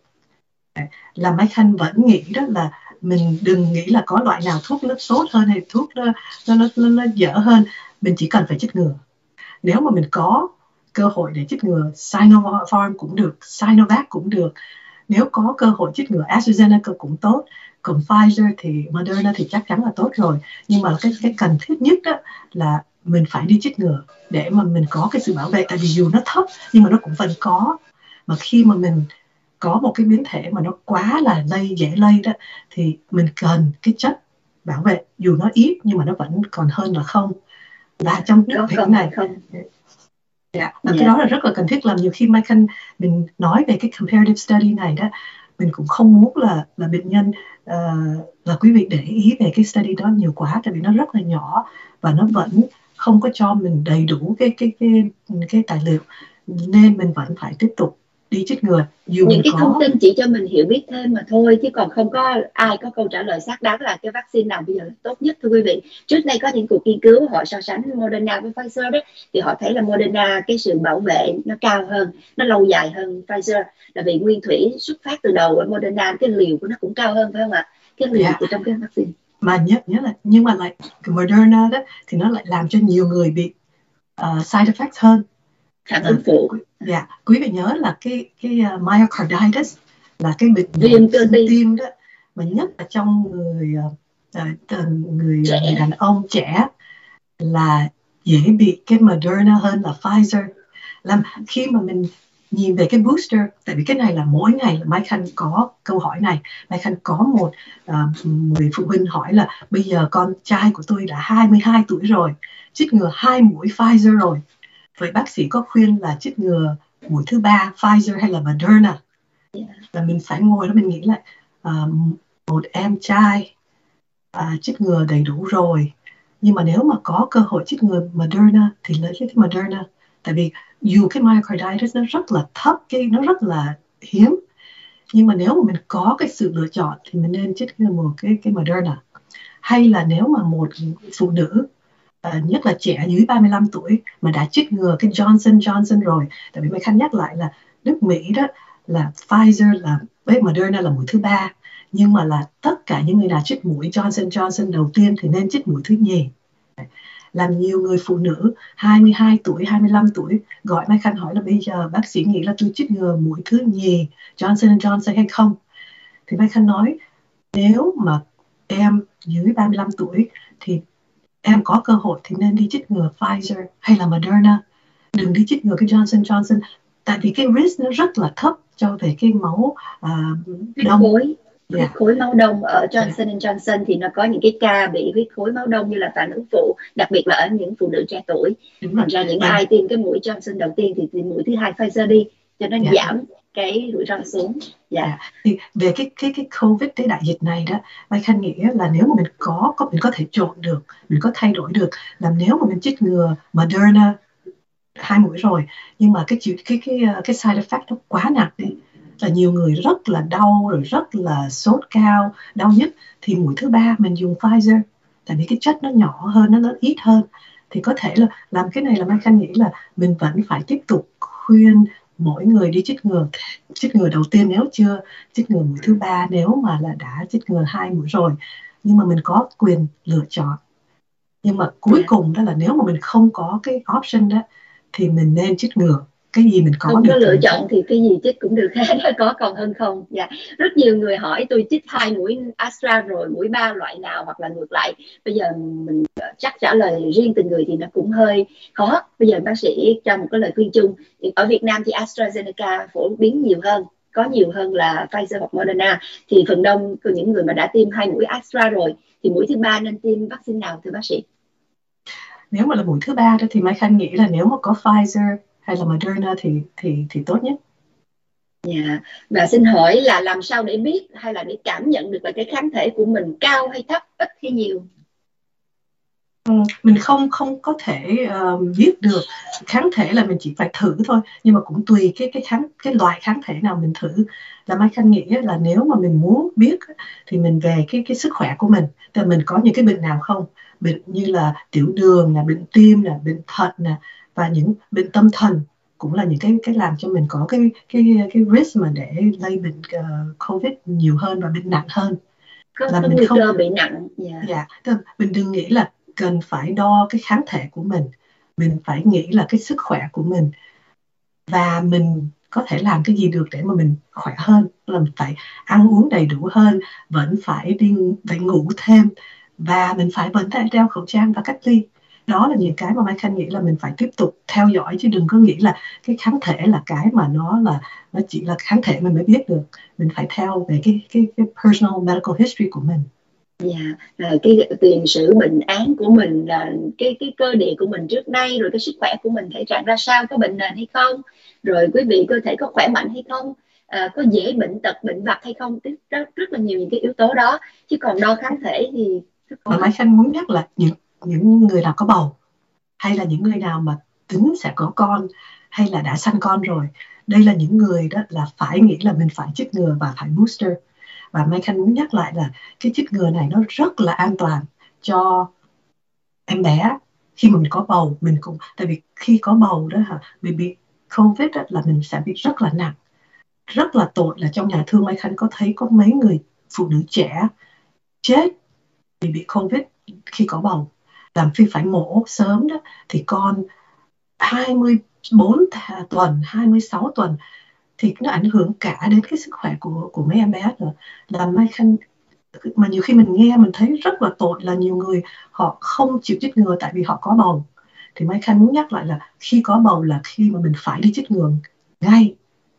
Là Mai Khanh vẫn nghĩ đó là mình đừng nghĩ là có loại nào thuốc nó tốt hơn hay thuốc nó nó nó, nó, nó dở hơn, mình chỉ cần phải chích ngừa. Nếu mà mình có cơ hội để chích ngừa Sinopharm cũng được, Sinovac cũng được, nếu có cơ hội chích ngừa AstraZeneca cũng tốt, còn Pfizer thì Moderna thì chắc chắn là tốt rồi, nhưng mà cái cái cần thiết nhất đó là mình phải đi chích ngừa để mà mình có cái sự bảo vệ, tại vì dù nó thấp nhưng mà nó cũng vẫn có, mà khi mà mình có một cái biến thể mà nó quá là lây, dễ lây đó, thì mình cần cái chất bảo vệ dù nó ít nhưng mà nó vẫn còn hơn là không. Và trong nước Mỹ này không. Yeah. Và yeah. cái đó là rất là cần thiết. Làm nhiều khi Mai Khanh mình nói về cái comparative study này đó, mình cũng không muốn là là bệnh nhân uh, là quý vị để ý về cái study đó nhiều quá, tại vì nó rất là nhỏ và nó vẫn không có cho mình đầy đủ cái cái cái cái tài liệu, nên mình vẫn phải tiếp tục đi chích ngừa. Dù những cái có... thông tin chỉ cho mình hiểu biết thêm mà thôi, chứ còn không có ai có câu trả lời xác đáng là cái vaccine nào bây giờ là tốt nhất thưa quý vị. Trước đây có những cuộc nghiên cứu họ so sánh Moderna với Pfizer đấy, thì họ thấy là Moderna cái sự bảo vệ nó cao hơn, nó lâu dài hơn Pfizer, là vì nguyên thủy xuất phát từ đầu ở Moderna cái liều của nó cũng cao hơn phải không ạ? Cái liều yeah. của trong cái vaccine. Mà nhớ nhớ là nhưng mà lại cái Moderna đó thì nó lại làm cho nhiều người bị uh, side effects hơn. Phản ứng phụ. Dạ, quý vị nhớ là cái cái uh, myocarditis là cái bệnh viêm cơ tim. tim đó, mà nhất là trong người uh, người trẻ. người đàn ông trẻ là dễ bị cái Moderna hơn là Pfizer. Làm khi mà mình nhìn về cái booster, tại vì cái này là mỗi ngày là Mai Khanh có câu hỏi này. Mai Khanh có một uh, người phụ huynh hỏi là bây giờ con trai của tôi đã hai mươi hai tuổi rồi, chích ngừa hai mũi Pfizer rồi, vậy bác sĩ có khuyên là chích ngừa mũi thứ ba Pfizer hay là Moderna? Yeah. Và mình phải ngồi đó mình nghĩ lại, uh, một em trai uh, chích ngừa đầy đủ rồi, nhưng mà nếu mà có cơ hội chích ngừa Moderna thì lấy cái Moderna, tại vì dù cái myocarditis nó rất là thấp, cái nó rất là hiếm, nhưng mà nếu mà mình có cái sự lựa chọn thì mình nên chích ngừa một cái cái Moderna. Hay là nếu mà một phụ nữ uh, nhất là trẻ dưới ba mươi lăm tuổi mà đã chích ngừa cái Johnson Johnson rồi, tại vì Mai Khanh nhắc lại là nước Mỹ đó là Pfizer là với Moderna là mũi thứ ba, nhưng mà là tất cả những người nào chích mũi Johnson Johnson đầu tiên thì nên chích mũi thứ nhì. Làm nhiều người phụ nữ hai mươi hai tuổi, hai mươi lăm tuổi gọi Mai Khanh hỏi là bây giờ bác sĩ nghĩ là tôi chích ngừa mũi thứ nhì Johnson Johnson hay không? Thì Mai Khanh nói nếu mà em dưới ba mươi lăm tuổi thì em có cơ hội thì nên đi chích ngừa Pfizer hay là Moderna. Đừng đi chích ngừa cái Johnson Johnson, tại vì cái risk nó rất là thấp cho về cái máu uh, đông. Khối. Yeah. Huyết khối máu đông ở Johnson and Johnson thì nó có những cái ca bị huyết khối máu đông như là phản ứng phụ, đặc biệt là ở những phụ nữ trẻ tuổi. Thành ra những yeah. ai tiêm cái mũi Johnson đầu tiên thì tiêm mũi thứ hai Pfizer đi cho nó yeah. giảm cái rủi ro xuống. Dạ. Yeah. Yeah. Thì về cái cái cái Covid, cái đại dịch này đó, Mai Khanh nghĩ là nếu mà mình có có mình có thể trộn được, mình có thay đổi được, là nếu mà mình chích ngừa Moderna hai mũi rồi, nhưng mà cái cái cái cái, cái side effect nó quá nặng đi, là nhiều người rất là đau rồi rất là sốt cao, đau nhức, thì mũi thứ ba mình dùng Pfizer, tại vì cái chất nó nhỏ hơn, nó, nó ít hơn, thì có thể là làm cái này là Mai Khanh nghĩ là mình vẫn phải tiếp tục khuyên mỗi người đi chích ngừa chích ngừa đầu tiên nếu chưa chích ngừa mũi thứ ba, nếu mà là đã chích ngừa hai mũi rồi, nhưng mà mình có quyền lựa chọn. Nhưng mà cuối cùng đó là nếu mà mình không có cái option đó thì mình nên chích ngừa cái gì mình có. Không có lựa chọn thì cái gì chích cũng được, có còn hơn không. Dạ. Rất nhiều người hỏi tôi chích hai mũi Astra rồi, mũi ba loại nào hoặc là ngược lại. Bây giờ mình chắc trả lời riêng từng người thì nó cũng hơi khó. Bây giờ bác sĩ cho một cái lời khuyên chung. Ở Việt Nam thì AstraZeneca phổ biến nhiều hơn, có nhiều hơn là Pfizer hoặc Moderna. Thì phần đông của những người mà đã tiêm hai mũi Astra rồi thì mũi thứ ba nên tiêm vaccine nào thưa bác sĩ? Nếu mà là mũi thứ ba đó thì Mai Khanh nghĩ là nếu mà có Pfizer hay là Moderna thì thì thì tốt nhất. Dạ. Yeah. Và xin hỏi là làm sao để biết hay là để cảm nhận được là cái kháng thể của mình cao hay thấp, ít hay nhiều? Ừ, mình không không có thể uh, biết được kháng thể, là mình chỉ phải thử thôi, nhưng mà cũng tùy cái cái kháng cái loại kháng thể nào mình thử. Là Mai Khanh nghĩ là nếu mà mình muốn biết thì mình về cái cái sức khỏe của mình, thì mình có những cái bệnh nào không, bệnh như là tiểu đường nè, bệnh tim nè, bệnh thận nè, và những bệnh tâm thần cũng là những cái cái làm cho mình có cái cái cái risk mà để lây bệnh uh, Covid nhiều hơn và bệnh nặng hơn. Có, là có mình nguy cơ bị nặng. Dạ, yeah. Mình đừng nghĩ là cần phải đo cái kháng thể của mình, mình phải nghĩ là cái sức khỏe của mình và mình có thể làm cái gì được để mà mình khỏe hơn, là mình phải ăn uống đầy đủ hơn, vẫn phải đi phải ngủ thêm, và mình phải vẫn phải đeo khẩu trang và cách ly. Đó là những cái mà Mai Khanh nghĩ là mình phải tiếp tục theo dõi, chứ đừng có nghĩ là cái kháng thể là cái mà nó là nó chỉ là kháng thể mình mới biết được. Mình phải theo về cái cái cái personal medical history của mình. Dạ, yeah. Cái tiền sử bệnh án của mình, là cái cái cơ địa của mình trước nay, rồi cái sức khỏe của mình thể trạng ra sao, có bệnh nền hay không, rồi quý vị cơ thể có khỏe mạnh hay không, à, có dễ bệnh tật bệnh vặt hay không, rất rất là nhiều những cái yếu tố đó, chứ còn đo kháng thể thì mà Mai Khanh muốn nhắc là những những người nào có bầu, hay là những người nào mà tính sẽ có con, hay là đã sanh con rồi, đây là những người đó là phải nghĩ là mình phải chích ngừa và phải booster. Và Mai Khanh muốn nhắc lại là cái chích ngừa này nó rất là an toàn cho em bé khi mà mình có bầu. Mình cũng tại vì khi có bầu đó hả, mình bị Covid đó, là mình sẽ bị rất là nặng, rất là tội. Là trong nhà thương Mai Khanh có thấy có mấy người phụ nữ trẻ chết vì bị Covid khi có bầu, làm phi phải mổ sớm đó, thì con hai mươi bốn tuần, hai mươi sáu tuần thì nó ảnh hưởng cả đến cái sức khỏe của của mấy em bé nữa. Là Mai Khanh, mà nhiều khi mình nghe mình thấy rất là tội là nhiều người họ không chịu chích ngừa tại vì họ có bầu. Thì Mai Khanh muốn nhắc lại là khi có bầu là khi mà mình phải đi chích ngừa ngay,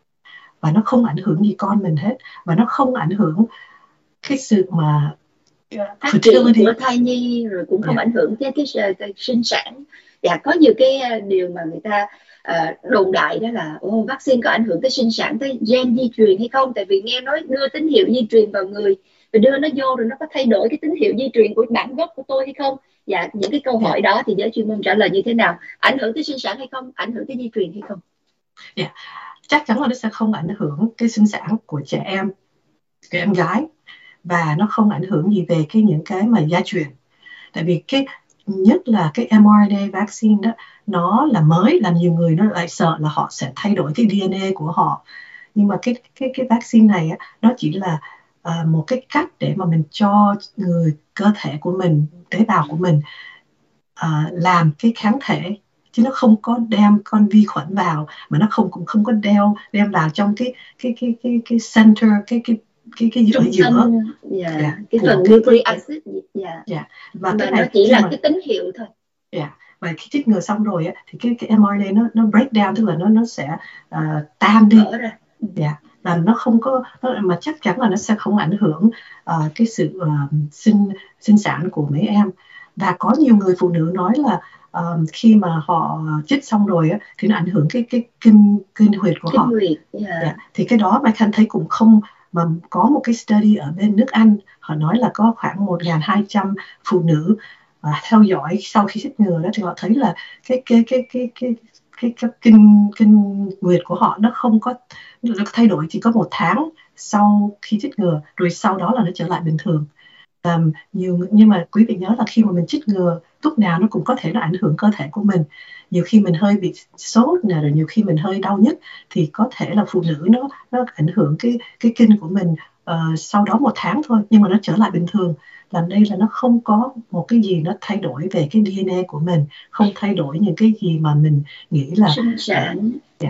và nó không ảnh hưởng gì con mình hết, và nó không ảnh hưởng cái sự mà phát triển của thai nhi, rồi cũng không yeah. ảnh hưởng tới cái, cái, cái sinh sản. Và có nhiều cái điều mà người ta uh, đồn đại đó là oh, vaccine có ảnh hưởng tới sinh sản, tới gen di truyền hay không, tại vì nghe nói đưa tín hiệu di truyền vào người và đưa nó vô rồi nó có thay đổi cái tín hiệu di truyền của bản gốc của tôi hay không. Và những cái câu hỏi yeah. đó thì giới chuyên môn trả lời như thế nào? Ảnh hưởng tới sinh sản hay không? Ảnh hưởng tới di truyền hay không? Yeah. Chắc chắn là nó sẽ không ảnh hưởng cái sinh sản của trẻ em, cái em gái, và nó không ảnh hưởng gì về cái những cái mà gia truyền. Tại vì cái nhất là cái em rờ en a vaccine đó, nó là mới, là nhiều người nó lại sợ là họ sẽ thay đổi cái đê en a của họ. Nhưng mà cái cái cái vaccine này á, nó chỉ là uh, một cái cách để mà mình cho người cơ thể của mình, tế bào của mình uh, làm cái kháng thể, chứ nó không có đem con vi khuẩn vào, mà nó không cũng không có đeo đem vào trong cái cái cái cái cái center, cái cái cái cái giữa giữa yeah. yeah. cái phần nucleic acid, yeah. yeah. và mà cái này nó chỉ là mà, cái tín hiệu thôi. Yeah. Và khi chích ngừa xong rồi á, thì cái cái em rờ en a nó nó break down, tức là nó nó sẽ uh, tan đi, yeah. Và nó không có nó, mà chắc chắn là nó sẽ không ảnh hưởng uh, cái sự uh, sinh sinh sản của mấy em. Và có nhiều người phụ nữ nói là uh, khi mà họ chích xong rồi á, thì nó ảnh hưởng cái cái kinh kinh huyệt của kinh họ. Huyệt, yeah. Yeah. Thì cái đó Mai Khanh thấy cũng không, mà có một cái study ở bên nước Anh, họ nói là có khoảng một nghìn hai trăm phụ nữ uh, theo dõi sau khi chích ngừa đó, thì họ thấy là cái cái cái cái cái cái, cái kinh kinh nguyệt của họ nó không có nó thay đổi, chỉ có một tháng sau khi chích ngừa, rồi sau đó là nó trở lại bình thường. Um, nhiều nhưng mà quý vị nhớ là khi mà mình chích ngừa, lúc nào nó cũng có thể nó ảnh hưởng cơ thể của mình. Nhiều khi mình hơi bị sốt nè, rồi nhiều khi mình hơi đau nhức, thì có thể là phụ nữ nó nó ảnh hưởng cái cái kinh của mình uh, sau đó một tháng thôi, nhưng mà nó trở lại bình thường. Là đây là nó không có một cái gì nó thay đổi về cái đê en a của mình, không thay đổi những cái gì mà mình nghĩ là sinh sản, dạ,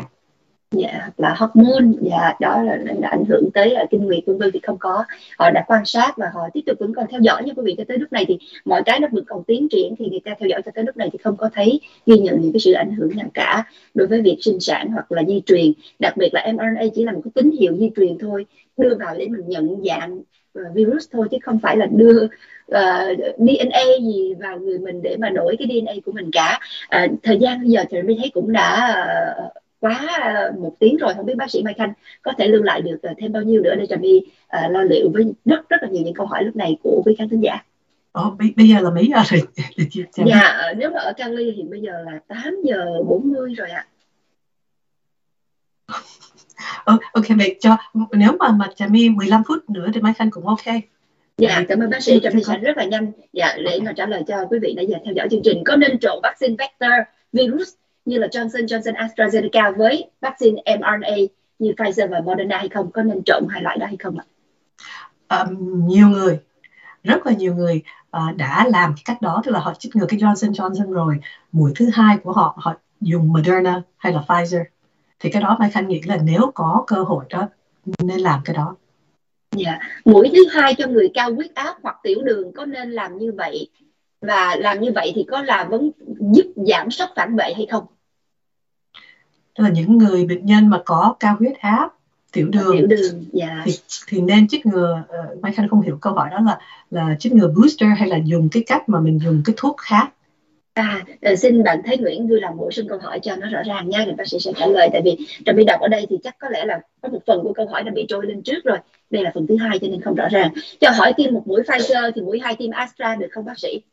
dạ, là hormone, dạ, đó là, là ảnh hưởng tới uh, kinh nguyệt vân vân thì không có. Họ đã quan sát và họ tiếp tục vẫn còn theo dõi nha quý vị. Cho tới lúc này thì mọi cái nó vẫn còn tiến triển, thì người ta theo dõi cho tới lúc này thì không có thấy ghi nhận những cái sự ảnh hưởng nào cả đối với việc sinh sản hoặc là di truyền. Đặc biệt là em rờ en a chỉ là một cái tín hiệu di truyền thôi, đưa vào để mình nhận dạng uh, virus thôi, chứ không phải là đưa uh, đê en a gì vào người mình để mà đổi cái đê en a của mình cả. Uh, thời gian bây giờ thì mình thấy cũng đã uh, quá một tiếng rồi, không biết bác sĩ Mai Khanh có thể lưu lại được thêm bao nhiêu nữa để Trà My uh, lo liệu với rất rất là nhiều những câu hỏi lúc này của quý khán thính giả. Ồ, bây giờ là mấy giờ rồi? Dạ, nếu mà ở Cali thì bây giờ là tám giờ bốn mươi rồi ạ. À. Ok, vậy cho nếu mà mà Trà My mười lăm phút nữa thì Mai Khanh cũng ok. Dạ, cảm ơn bác sĩ. Trà My sẽ rất là nhanh dạ, để okay. mà trả lời cho quý vị nãy giờ theo dõi chương trình. Có nên trộn vaccine vector virus như là Johnson Johnson AstraZeneca với vaccine em rờ en a như Pfizer và Moderna hay không? Có nên trộn hai loại đó hay không ạ? Um, nhiều người, rất là nhiều người uh, đã làm cái cách đó, tức là họ chích ngừa cái Johnson Johnson rồi, mũi thứ hai của họ họ dùng Moderna hay là Pfizer. Thì cái đó Mai Khanh nghĩ là nếu có cơ hội đó nên làm cái đó. Dạ, mũi thứ hai cho người cao huyết áp hoặc tiểu đường có nên làm như vậy, và làm như vậy thì có là vấn giúp giảm sốc phản vệ hay không? Tức là những người bệnh nhân mà có cao huyết áp, tiểu đường, tiểu đường dạ. thì, thì nên chích ngừa. Uh, Mai Khanh không hiểu câu hỏi đó là là chích ngừa booster hay là dùng cái cách mà mình dùng cái thuốc khác. À, xin bạn Thái Nguyễn vui lòng bổ sung câu hỏi cho nó rõ ràng nha, thì bác sĩ sẽ trả lời. Tại vì Trà My đọc ở đây thì chắc có lẽ là có một phần của câu hỏi đã bị trôi lên trước rồi. Đây là phần thứ hai cho nên không rõ ràng. Cho hỏi tiêm một mũi Pfizer thì mũi hai tiêm Astra được không bác sĩ?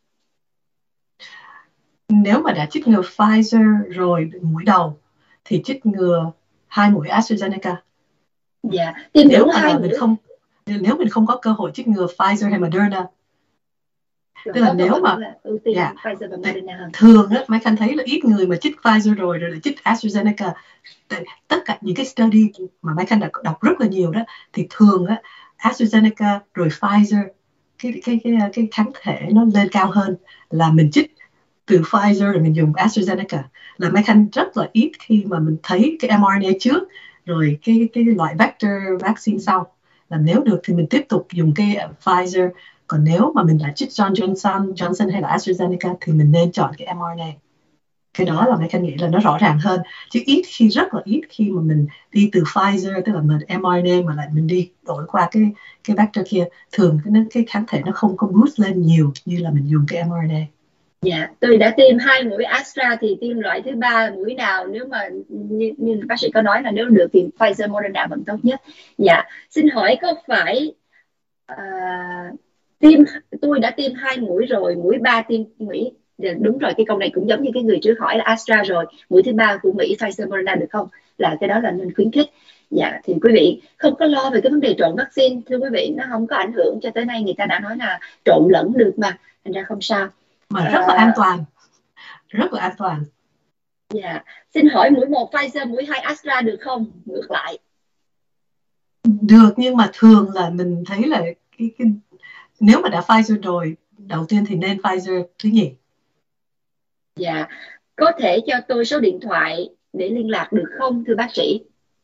Nếu mà đã chích ngừa Pfizer rồi mũi đầu thì chích ngừa hai mũi AstraZeneca. Dạ, tiêm nếu đủ mà hai mình mũi. không nếu mình không có cơ hội chích ngừa Pfizer hay Moderna. Tức là nếu mà ưu tiên yeah, Pfizer và Moderna. Thường á, Mai Khanh thấy là ít người mà chích Pfizer rồi rồi lại chích AstraZeneca. Tất cả những cái study mà Mai Khanh đã đọc rất là nhiều đó, thì thường á AstraZeneca rồi Pfizer cái cái cái cái kháng thể nó lên cao hơn là mình chích từ Pfizer rồi mình dùng AstraZeneca, là Mai Khanh rất là ít khi mà mình thấy cái mRNA trước rồi cái cái loại vector vaccine sau. Là nếu được thì mình tiếp tục dùng cái Pfizer, còn nếu mà mình đã chích John Johnson, Johnson hay là AstraZeneca thì mình nên chọn cái mRNA. Cái đó là Mai Khanh nghĩ là nó rõ ràng hơn, chứ ít khi, rất là ít khi mà mình đi từ Pfizer, tức là mình mRNA mà lại mình đi đổi qua cái cái vector kia. Thường cái cái kháng thể nó không có boost lên nhiều như là mình dùng cái mRNA. Dạ, tôi đã tiêm hai mũi Astra thì tiêm loại thứ ba mũi nào, nếu mà như, như bác sĩ có nói là nếu được thì Pfizer Moderna vẫn tốt nhất. Dạ, xin hỏi có phải à, tiêm tôi đã tiêm hai mũi rồi, mũi ba tiêm Mỹ, đúng rồi, cái câu này cũng giống như cái người trước hỏi là Astra rồi, mũi thứ ba của Mỹ Pfizer Moderna được không? Là cái đó là nên khuyến khích. Dạ, thì quý vị không có lo về cái vấn đề trộn vaccine, thưa quý vị, nó không có ảnh hưởng. Cho tới nay người ta đã nói là trộn lẫn được mà, thành ra không sao. Mà rất là an toàn, rất là an toàn. Dạ, xin hỏi mũi một Pfizer, mũi hai Astra được không? Ngược lại. Được, nhưng mà thường là mình thấy là cái, cái nếu mà đã Pfizer rồi, đầu tiên thì nên Pfizer thứ nhì. Dạ, có thể cho tôi số điện thoại để liên lạc được không thưa bác sĩ?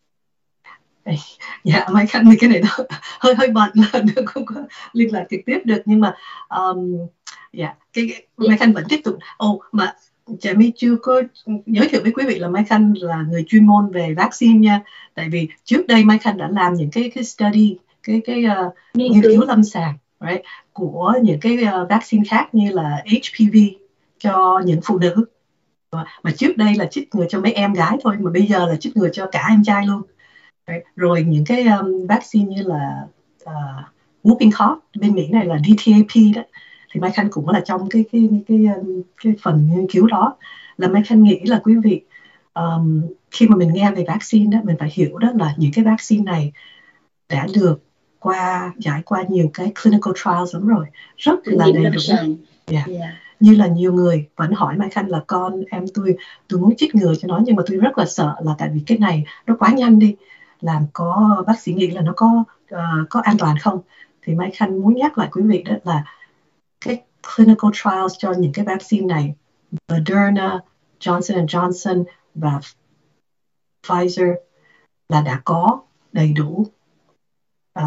Dạ, Mai Khanh, cái này nó hơi hơi bận là nó không có liên lạc trực tiếp được, nhưng mà um, dạ, cái, cái Mai Khanh vẫn tiếp tục. Ồ, oh, mà Trà My chưa có giới thiệu với quý vị là Mai Khanh là người chuyên môn về vaccine nha. Tại vì trước đây Mai Khanh đã làm những cái cái study, cái cái uh, nghiên cứu lâm sàng, right, của những cái uh, vaccine khác như là H P V cho những phụ nữ. Mà trước đây là chích ngừa cho mấy em gái thôi, mà bây giờ là chích ngừa cho cả em trai luôn. Rồi những cái um, vaccine như là uh, whooping cough bên Mỹ này là D T A P đó, thì Mai Khanh cũng là trong cái cái cái cái, cái phần nghiên cứu đó. Là Mai Khanh nghĩ là quý vị um, khi mà mình nghe về vaccine đó, mình phải hiểu đó là những cái vaccine này đã được qua trải qua nhiều cái clinical trials lắm rồi, rất là đầy đủ. Yeah. Yeah. Như là nhiều người vẫn hỏi Mai Khanh là con em tôi tôi muốn chích ngừa cho nó, nhưng mà tôi rất là sợ là tại vì cái này nó quá nhanh đi, làm có bác sĩ nghĩ là nó có uh, có an toàn không. Thì Mai Khanh muốn nhắc lại quý vị đó là cái clinical trials cho những cái vaccine này, Moderna, Johnson and Johnson và Pfizer, là đã có đầy đủ uh,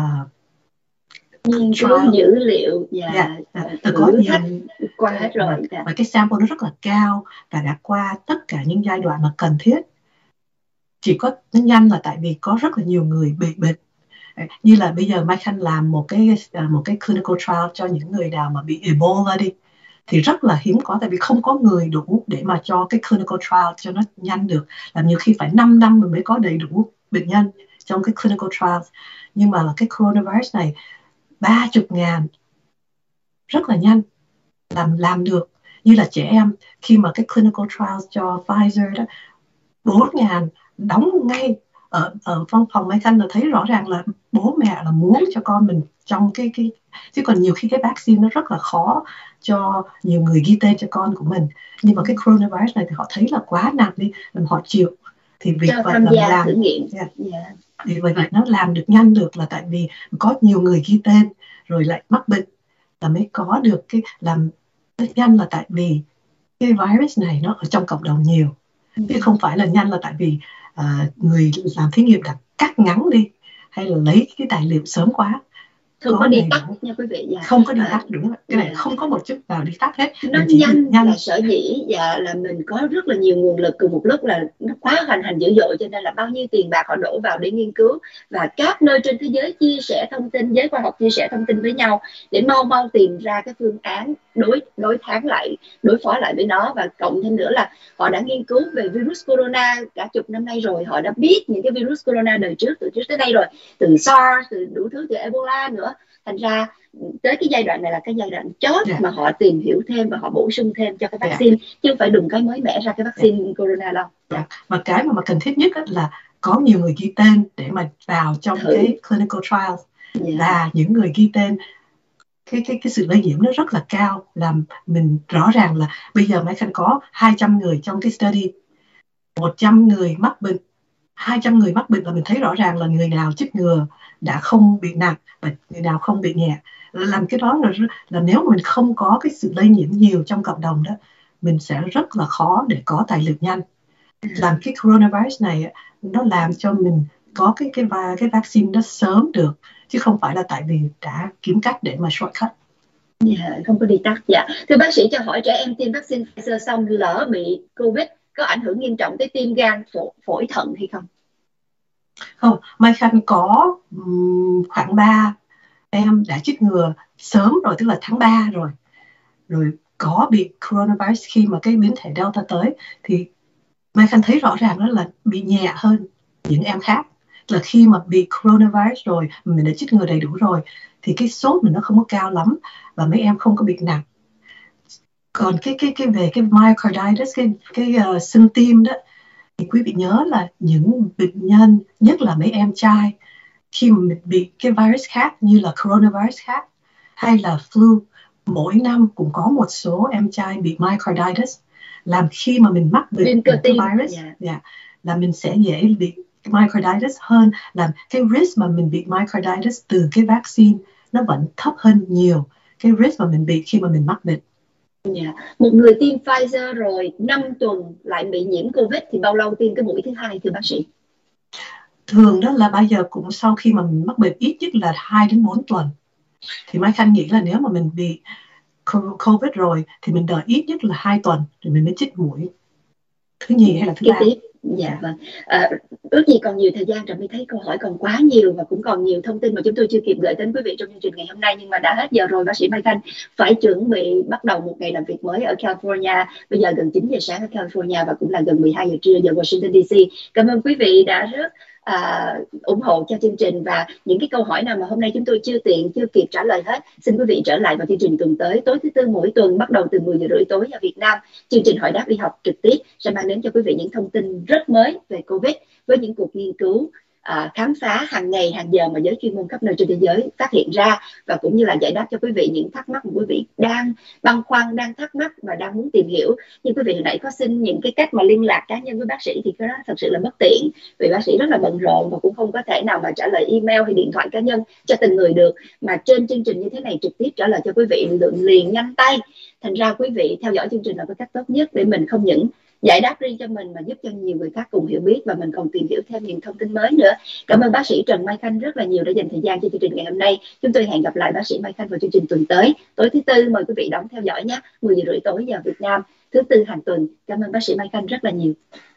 nghiên cứu dữ liệu và yeah, yeah. có nhiều qua hết rồi, và, yeah. và cái sample nó rất là cao và đã qua tất cả những giai đoạn mà cần thiết. Chỉ có nó nhanh là tại vì có rất là nhiều người bị bệnh. Như là bây giờ Mai Khanh làm một cái một cái clinical trial cho những người nào mà bị Ebola đi, thì rất là hiếm có, tại vì không có người đủ để mà cho cái clinical trial cho nó nhanh được. Làm nhiều khi phải năm năm mình mới có đầy đủ bệnh nhân trong cái clinical trials. Nhưng mà là cái coronavirus này ba mươi ngàn rất là nhanh làm làm được. Như là trẻ em, khi mà cái clinical trials cho Pfizer đó, bốn ngàn đóng ngay ở ở văn phòng Mai Khanh là thấy rõ ràng là bố mẹ là muốn cho con mình trong cái cái chứ còn nhiều khi cái vaccine nó rất là khó cho nhiều người ghi tên cho con của mình. Nhưng mà cái coronavirus này thì họ thấy là quá nặng đi, làm họ chịu, thì vì vậy là làm thử nghiệm. Yeah. Yeah. Thì vì vậy nó làm được nhanh được là tại vì có nhiều người ghi tên rồi lại mắc bệnh là mới có được cái làm nhanh, là tại vì cái virus này nó ở trong cộng đồng nhiều, chứ không phải là nhanh là tại vì uh, người làm thí nghiệm đã cắt ngắn đi hay là lấy cái tài liệu sớm quá. Không có, có đi tắt nha quý vị. Dạ. Không có đi tắt, đúng rồi. Cái này dạ. không có một chút nào đi tắt hết. Nó nhanh, nhanh là sở dĩ và là mình có rất là nhiều nguồn lực cùng một lúc, là nó quá hoành hành dữ dội, cho nên là bao nhiêu tiền bạc họ đổ vào để nghiên cứu, và các nơi trên thế giới chia sẻ thông tin, giới khoa học chia sẻ thông tin với nhau để mau mau tìm ra cái phương án đối đối kháng lại, đối phó lại với nó. Và cộng thêm nữa là họ đã nghiên cứu về virus corona cả chục năm nay rồi, họ đã biết những cái virus corona đời trước, từ trước tới đây rồi, từ SARS, từ đủ thứ, từ Ebola nữa. Thành ra tới cái giai đoạn này là cái giai đoạn chót yeah. mà họ tìm hiểu thêm và họ bổ sung thêm cho cái vaccine, yeah. chứ không phải đùng cái mới mẻ ra cái vaccine yeah. corona đâu. Yeah. Mà cái mà, mà cần thiết nhất là có nhiều người ghi tên để mà vào trong Thử. cái clinical trials, yeah. và những người ghi tên cái cái cái sự lây nhiễm nó rất là cao, làm mình rõ ràng là bây giờ Mai Khanh có hai trăm người trong cái study, một trăm người mắc bệnh, hai trăm người mắc bệnh là mình thấy rõ ràng là người nào chích ngừa đã không bị nặng và người nào không bị nhẹ. Làm cái đó là, là nếu mình không có cái sự lây nhiễm nhiều trong cộng đồng đó, mình sẽ rất là khó để có tài liệu nhanh. Làm cái coronavirus này nó làm cho mình có cái cái cái vaccine nó sớm được, chứ không phải là tại vì đã kiếm cách để mà shortcut. Dạ, không có đi tắt. Dạ, thưa bác sĩ cho hỏi, trẻ em tiêm vaccine Pfizer xong lỡ bị Covid có ảnh hưởng nghiêm trọng tới tim, gan, phổi, phổi thận hay không? Không, Mai Khanh có um, khoảng ba em đã chích ngừa sớm rồi, tức là tháng ba rồi, rồi có bị coronavirus khi mà cái biến thể Delta tới, thì Mai Khanh thấy rõ ràng đó là bị nhẹ hơn những em khác. Là khi mà bị coronavirus rồi, mình đã chích ngừa đầy đủ rồi, thì cái sốt mình nó không có cao lắm và mấy em không có bị nặng. Còn cái cái cái về cái myocarditis, cái cái uh, sưng tim đó, thì quý vị nhớ là những bệnh nhân, nhất là mấy em trai, khi mà mình bị cái virus khác như là coronavirus khác hay là flu, mỗi năm cũng có một số em trai bị myocarditis, làm khi mà mình mắc bệnh cái virus, yeah. Yeah, là mình sẽ dễ bị myocarditis hơn, làm cái risk mà mình bị myocarditis từ cái vaccine nó vẫn thấp hơn nhiều cái risk mà mình bị khi mà mình mắc bệnh. Yeah. Một người tiêm Pfizer rồi năm tuần lại bị nhiễm Covid thì bao lâu tiêm cái mũi thứ hai thưa bác sĩ? Thường đó là bây giờ cũng sau khi mà mình mắc bệnh ít nhất là hai đến bốn tuần. Thì Mai Khanh nghĩ là nếu mà mình bị Covid rồi thì mình đợi ít nhất là hai tuần rồi mình mới chích mũi thứ nhì hay là thứ ba. Tiếp. Dạ vâng. À, ước gì còn nhiều thời gian, Trà My thấy câu hỏi còn quá nhiều và cũng còn nhiều thông tin mà chúng tôi chưa kịp gửi đến quý vị trong chương trình ngày hôm nay, nhưng mà đã hết giờ rồi. Bác sĩ Mai Khanh phải chuẩn bị bắt đầu một ngày làm việc mới ở California. Bây giờ gần chín giờ sáng ở California và cũng là gần mười hai giờ trưa giờ Washington đê xê. Cảm ơn quý vị đã rất À, ủng hộ cho chương trình, và những cái câu hỏi nào mà hôm nay chúng tôi chưa tiện chưa kịp trả lời hết, xin quý vị trở lại vào chương trình tuần tới, tối thứ tư mỗi tuần bắt đầu từ mười giờ rưỡi tối giờ Việt Nam. Chương trình Hỏi Đáp Y Học trực tiếp sẽ mang đến cho quý vị những thông tin rất mới về Covid với những cuộc nghiên cứu À, khám phá hàng ngày hàng giờ mà giới chuyên môn khắp nơi trên thế giới phát hiện ra, và cũng như là giải đáp cho quý vị những thắc mắc mà quý vị đang băn khoăn, đang thắc mắc và đang muốn tìm hiểu. Nhưng quý vị hồi nãy có xin những cái cách mà liên lạc cá nhân với bác sĩ thì cái đó thật sự là bất tiện, vì bác sĩ rất là bận rộn và cũng không có thể nào mà trả lời email hay điện thoại cá nhân cho từng người được, mà trên chương trình như thế này trực tiếp trả lời cho quý vị lượng liền nhanh tay. Thành ra quý vị theo dõi chương trình là cái cách tốt nhất để mình không những giải đáp riêng cho mình mà giúp cho nhiều người khác cùng hiểu biết, và mình còn tìm hiểu thêm những thông tin mới nữa. Cảm ơn bác sĩ Trần Mai Khanh rất là nhiều đã dành thời gian cho chương trình ngày hôm nay. Chúng tôi hẹn gặp lại bác sĩ Mai Khanh vào chương trình tuần tới, tối thứ tư. Mời quý vị đón theo dõi nhé, mười giờ rưỡi tối giờ Việt Nam, thứ tư hàng tuần. Cảm ơn bác sĩ Mai Khanh rất là nhiều.